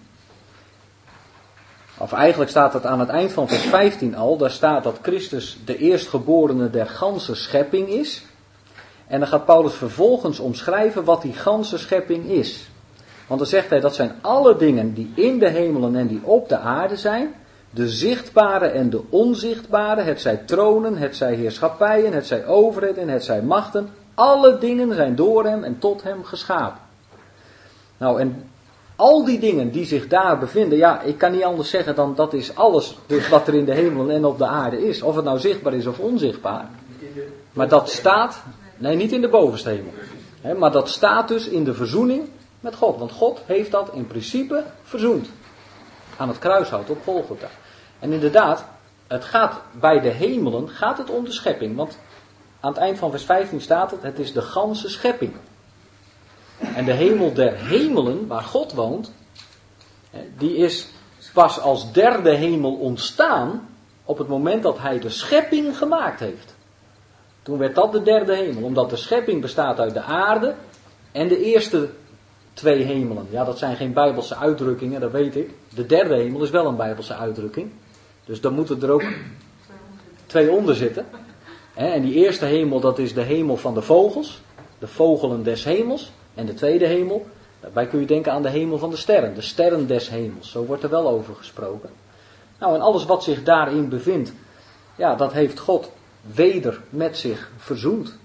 of eigenlijk staat het aan het eind van vers 15 al, daar staat dat Christus de eerstgeborene der ganse schepping is. En dan gaat Paulus vervolgens omschrijven wat die ganse schepping is. Want dan zegt hij, dat zijn alle dingen die in de hemelen en die op de aarde zijn, de zichtbare en de onzichtbare, het zij tronen, het zij heerschappijen, het zij overheden, het zij machten, alle dingen zijn door hem en tot hem geschapen. Nou, en al die dingen die zich daar bevinden, ik kan niet anders zeggen dan dat is alles dus wat er in de hemel en op de aarde is. Of het nou zichtbaar is of onzichtbaar. Maar dat staat, nee, niet in de bovenste hemel. Maar dat staat dus in de verzoening met God. Want God heeft dat in principe verzoend. Aan het kruishout op Golgotha. En inderdaad, het gaat bij de hemelen gaat het om de schepping. Want aan het eind van vers 15 staat het is de ganse schepping. En de hemel der hemelen, waar God woont, die is pas als derde hemel ontstaan op het moment dat hij de schepping gemaakt heeft. Toen werd dat de derde hemel, omdat de schepping bestaat uit de aarde en de eerste twee hemelen. Ja, dat zijn geen Bijbelse uitdrukkingen, dat weet ik. De derde hemel is wel een Bijbelse uitdrukking. Dus dan moeten er ook twee onder zitten. En die eerste hemel, dat is de hemel van de vogels, de vogelen des hemels. En de tweede hemel, daarbij kun je denken aan de hemel van de sterren des hemels. Zo wordt er wel over gesproken. Nou, en alles wat zich daarin bevindt, dat heeft God weder met zich verzoend.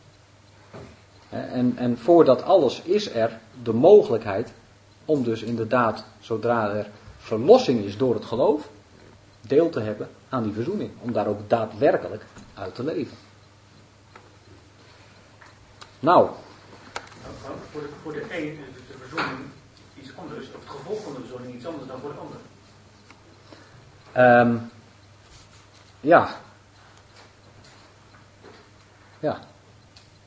En voor dat alles is er de mogelijkheid om dus inderdaad, zodra er verlossing is door het geloof, deel te hebben aan die verzoening. Om daar ook daadwerkelijk uit te leven. Nou. Voor de een is de verzoening iets anders, of het gevolg van de verzoening iets anders dan voor de ander. Ja.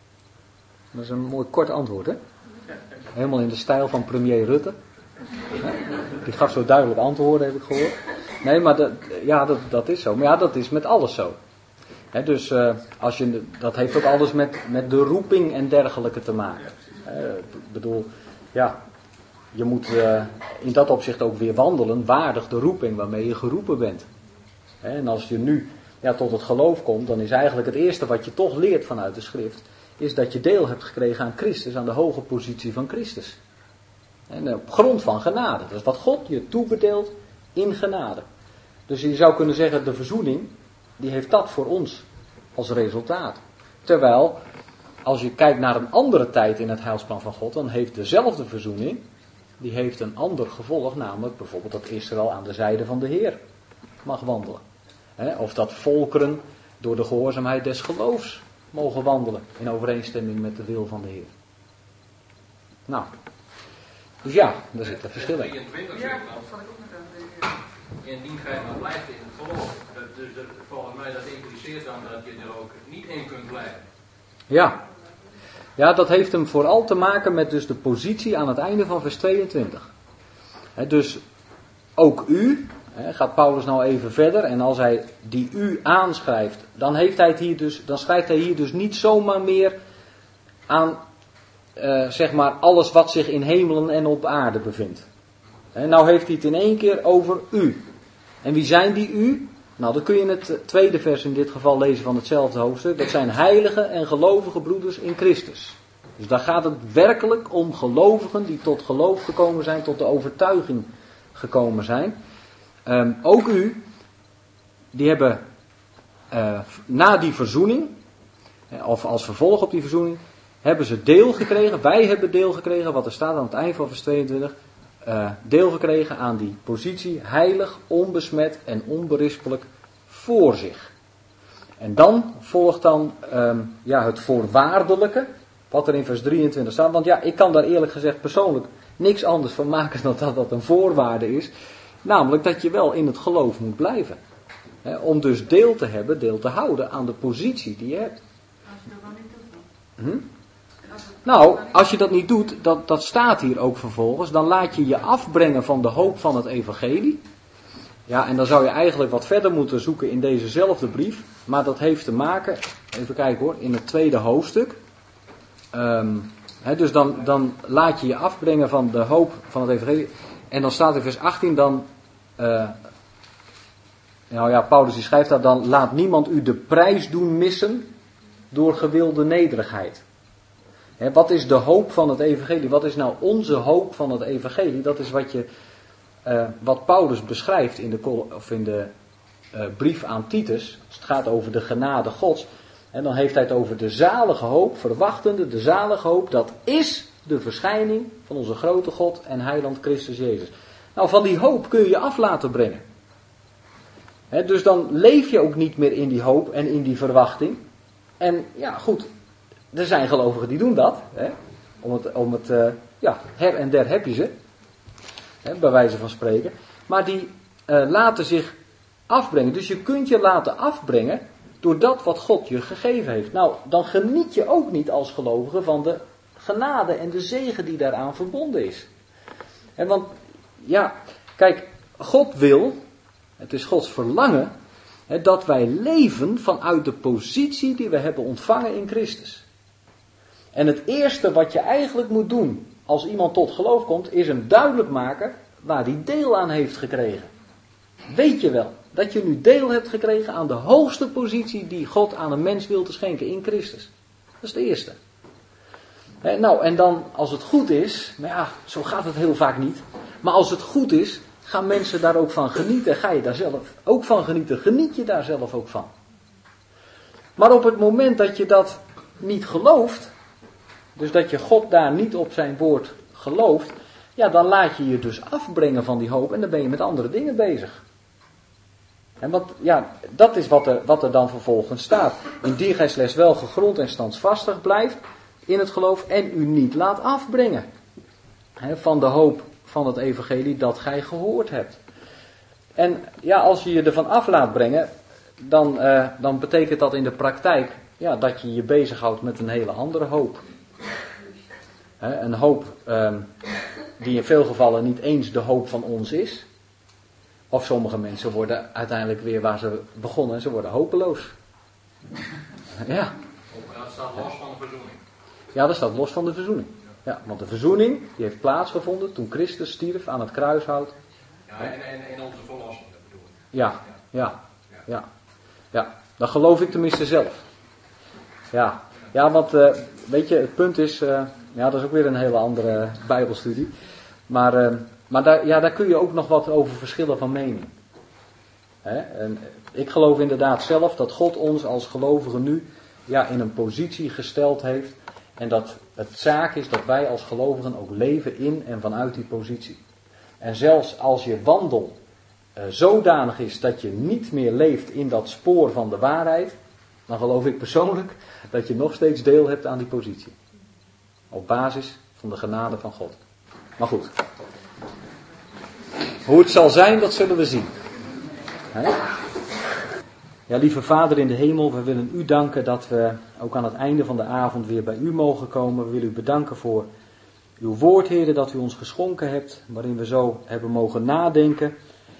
Dat is een mooi kort antwoord, hè? Helemaal in de stijl van premier Rutte. Die gaf zo duidelijk antwoorden, heb ik gehoord. Nee, maar dat is zo. Maar ja, dat is met alles zo. Dus dat heeft ook alles met de roeping en dergelijke te maken. Ik bedoel, ja, je moet in dat opzicht ook weer wandelen waardig de roeping waarmee je geroepen bent. En als je nu tot het geloof komt, dan is eigenlijk het eerste wat je toch leert vanuit de schrift, is dat je deel hebt gekregen aan Christus, aan de hoge positie van Christus. En op grond van genade. Dat is wat God je toebedeelt in genade. Dus je zou kunnen zeggen, de verzoening, die heeft dat voor ons als resultaat. Terwijl, als je kijkt naar een andere tijd in het heilsplan van God, dan heeft dezelfde verzoening, die heeft een ander gevolg, namelijk bijvoorbeeld dat Israël aan de zijde van de Heer mag wandelen. Of dat volkeren door de gehoorzaamheid des geloofs mogen wandelen in overeenstemming met de wil van de Heer. Nou, dus ja, daar zit een verschil in. 23 zegt dan, indien gij maar blijft in het geloof. Dus volgens mij dat impliceert dan dat je er ook niet in kunt blijven. Ja, dat heeft hem vooral te maken met dus de positie aan het einde van vers 22. Dus ook u, gaat Paulus nou even verder, en als hij die u aanschrijft, dan schrijft hij hier dus niet zomaar meer aan zeg maar alles wat zich in hemelen en op aarde bevindt. Nou heeft hij het in één keer over u. En wie zijn die u? Nou, dan kun je in het tweede vers in dit geval lezen van hetzelfde hoofdstuk. Dat zijn heilige en gelovige broeders in Christus. Dus daar gaat het werkelijk om gelovigen die tot geloof gekomen zijn, tot de overtuiging gekomen zijn. Ook u, die hebben na die verzoening, of als vervolg op die verzoening, hebben ze deel gekregen, wij hebben deel gekregen, wat er staat aan het eind van vers 22, deel gekregen aan die positie, heilig, onbesmet en onberispelijk voor zich. En dan volgt dan het voorwaardelijke, wat er in vers 23 staat. Want ja, ik kan daar eerlijk gezegd persoonlijk niks anders van maken dan dat dat een voorwaarde is. Namelijk dat je wel in het geloof moet blijven. Om dus deel te hebben, deel te houden aan de positie die je hebt. Als je dat dan niet doet dan? Nou, als je dat niet doet, dat staat hier ook vervolgens, dan laat je je afbrengen van de hoop van het evangelie. Ja, en dan zou je eigenlijk wat verder moeten zoeken in dezezelfde brief. Maar dat heeft te maken, even kijken hoor, in het tweede hoofdstuk. Dus dan laat je je afbrengen van de hoop van het evangelie. En dan staat in vers 18 dan, Paulus die schrijft dat dan, laat niemand u de prijs doen missen door gewilde nederigheid. Wat is de hoop van het evangelie? Wat is nou onze hoop van het evangelie? Dat is wat Paulus beschrijft in de brief aan Titus. Als het gaat over de genade Gods. En dan heeft hij het over de zalige hoop, verwachtende, de zalige hoop. Dat is de verschijning van onze grote God en heiland Christus Jezus. Nou, van die hoop kun je je af laten brengen. Dus dan leef je ook niet meer in die hoop en in die verwachting. En ja, goed. Er zijn gelovigen die doen dat. Her en der heb je ze. Bij wijze van spreken. Maar die laten zich afbrengen. Dus je kunt je laten afbrengen door dat wat God je gegeven heeft. Nou, dan geniet je ook niet als gelovige van de genade en de zegen die daaraan verbonden is. Want, ja, kijk, God wil, het is Gods verlangen, dat wij leven vanuit de positie die we hebben ontvangen in Christus. En het eerste wat je eigenlijk moet doen als iemand tot geloof komt, is hem duidelijk maken waar hij deel aan heeft gekregen. Weet je wel dat je nu deel hebt gekregen aan de hoogste positie die God aan een mens wil te schenken in Christus. Dat is het eerste. Nou, en dan als het goed is, maar ja, zo gaat het heel vaak niet. Maar als het goed is, gaan mensen daar ook van genieten. Ga je daar zelf ook van genieten? Geniet je daar zelf ook van? Maar op het moment dat je dat niet gelooft, dus dat je God daar niet op zijn woord gelooft, ja, dan laat je je dus afbrengen van die hoop en dan ben je met andere dingen bezig. En dat is wat er dan vervolgens staat. Indien gij slechts wel gegrond en standvastig blijft in het geloof en u niet laat afbrengen van de hoop van het evangelie dat gij gehoord hebt. En ja, als je je ervan af laat brengen, dan betekent dat in de praktijk dat je je bezighoudt met een hele andere hoop. Een hoop die in veel gevallen niet eens de hoop van ons is. Of sommige mensen worden uiteindelijk weer waar ze begonnen en ze worden hopeloos. Ja. Dat staat los van de verzoening. Ja, dat staat los van de verzoening. Ja, want de verzoening die heeft plaatsgevonden toen Christus stierf aan het kruishout. Ja, en onze verlossing, dat bedoel ik. Ja. Dat geloof ik tenminste zelf. Ja, want weet je, het punt is, dat is ook weer een hele andere Bijbelstudie. Maar daar kun je ook nog wat over verschillen van mening. En ik geloof inderdaad zelf dat God ons als gelovigen nu in een positie gesteld heeft. En dat het zaak is dat wij als gelovigen ook leven in en vanuit die positie. En zelfs als je wandel zodanig is dat je niet meer leeft in dat spoor van de waarheid, dan geloof ik persoonlijk dat je nog steeds deel hebt aan die positie. Op basis van de genade van God. Maar goed. Hoe het zal zijn, dat zullen we zien. Ja, lieve Vader in de hemel, we willen u danken dat we ook aan het einde van de avond weer bij u mogen komen. We willen u bedanken voor uw woord, Heer, dat u ons geschonken hebt, waarin we zo hebben mogen nadenken.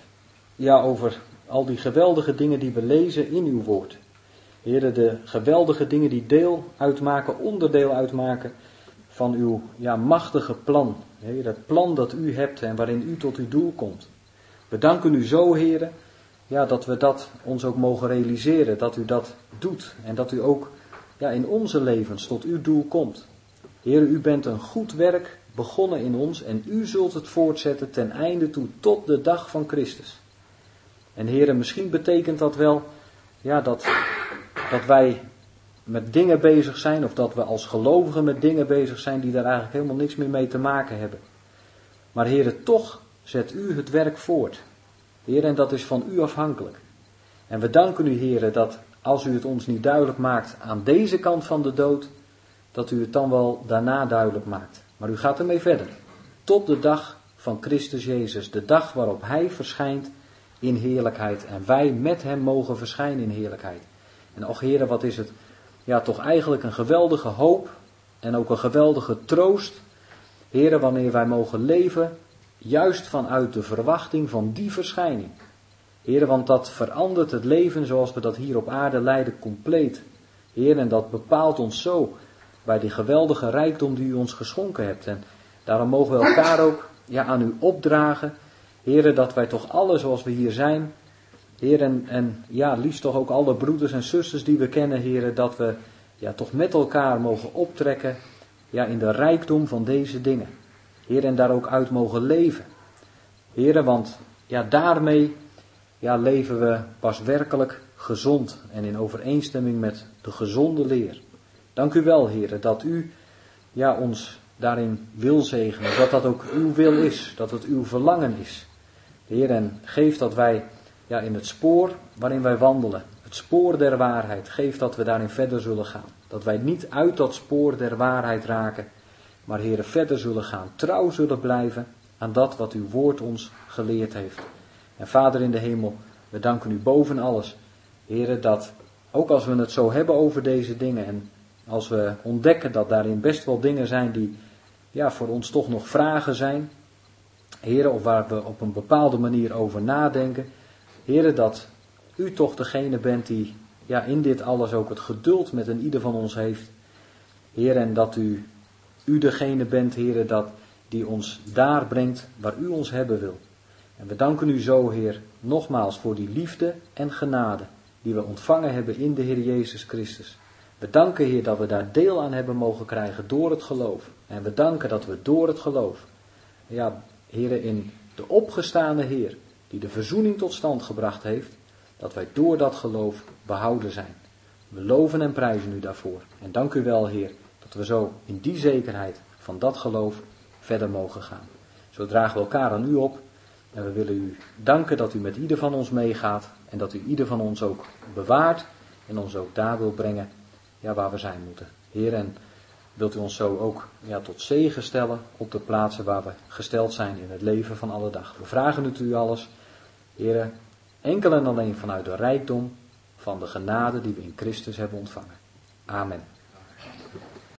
Ja, over al die geweldige dingen die we lezen in uw woord. Heer, de geweldige dingen die deel uitmaken, onderdeel uitmaken van uw machtige plan. Heer, het plan dat u hebt en waarin u tot uw doel komt. We danken u zo, Heer, dat we dat ons ook mogen realiseren, dat u dat doet. En dat u ook in onze levens tot uw doel komt. Heer, u bent een goed werk begonnen in ons en u zult het voortzetten ten einde toe tot de dag van Christus. En Heer, misschien betekent dat wel dat wij met dingen bezig zijn, of dat we als gelovigen met dingen bezig zijn die daar eigenlijk helemaal niks meer mee te maken hebben. Maar Heer, toch zet u het werk voort. Heer, en dat is van u afhankelijk. En we danken u, Heer, dat als u het ons niet duidelijk maakt aan deze kant van de dood, dat u het dan wel daarna duidelijk maakt. Maar u gaat ermee verder. Tot de dag van Christus Jezus, de dag waarop hij verschijnt in heerlijkheid. En wij met hem mogen verschijnen in heerlijkheid. En och Heer, wat is het toch eigenlijk een geweldige hoop en ook een geweldige troost. Heer, wanneer wij mogen leven juist vanuit de verwachting van die verschijning. Heer, want dat verandert het leven zoals we dat hier op aarde leiden compleet. Heer, en dat bepaalt ons zo bij die geweldige rijkdom die u ons geschonken hebt. En daarom mogen we elkaar ook aan u opdragen. Heer, dat wij toch alle zoals we hier zijn. Heer, en liefst toch ook alle broeders en zusters die we kennen, Heer, dat we toch met elkaar mogen optrekken in de rijkdom van deze dingen. Heer, en daar ook uit mogen leven. Heer, want daarmee leven we pas werkelijk gezond en in overeenstemming met de gezonde leer. Dank u wel, Heer, dat u ons daarin wil zegenen, dat dat ook uw wil is, dat het uw verlangen is. Heer, en geef dat wij in het spoor waarin wij wandelen, het spoor der waarheid, geef dat we daarin verder zullen gaan. Dat wij niet uit dat spoor der waarheid raken, maar Heer, verder zullen gaan, trouw zullen blijven aan dat wat uw woord ons geleerd heeft. En Vader in de hemel, we danken u boven alles, Heer, dat ook als we het zo hebben over deze dingen en als we ontdekken dat daarin best wel dingen zijn die voor ons toch nog vragen zijn, Heer, of waar we op een bepaalde manier over nadenken, Heer, dat u toch degene bent die in dit alles ook het geduld met een ieder van ons heeft. Heer, en dat u degene bent, Heer, die ons daar brengt waar u ons hebben wil. En we danken u zo, Heer, nogmaals voor die liefde en genade die we ontvangen hebben in de Heer Jezus Christus. We danken, Heer, dat we daar deel aan hebben mogen krijgen door het geloof. En we danken dat we door het geloof, Heer, in de opgestane Heer, die de verzoening tot stand gebracht heeft, dat wij door dat geloof behouden zijn. We loven en prijzen u daarvoor. En dank u wel, Heer, dat we zo in die zekerheid van dat geloof verder mogen gaan. Zo dragen we elkaar aan u op. En we willen u danken dat u met ieder van ons meegaat. En dat u ieder van ons ook bewaart. En ons ook daar wil brengen waar we zijn moeten. Heer, en wilt u ons zo ook tot zegen stellen op de plaatsen waar we gesteld zijn in het leven van alle dag. We vragen het u alles, Heer, enkel en alleen vanuit de rijkdom van de genade die we in Christus hebben ontvangen. Amen.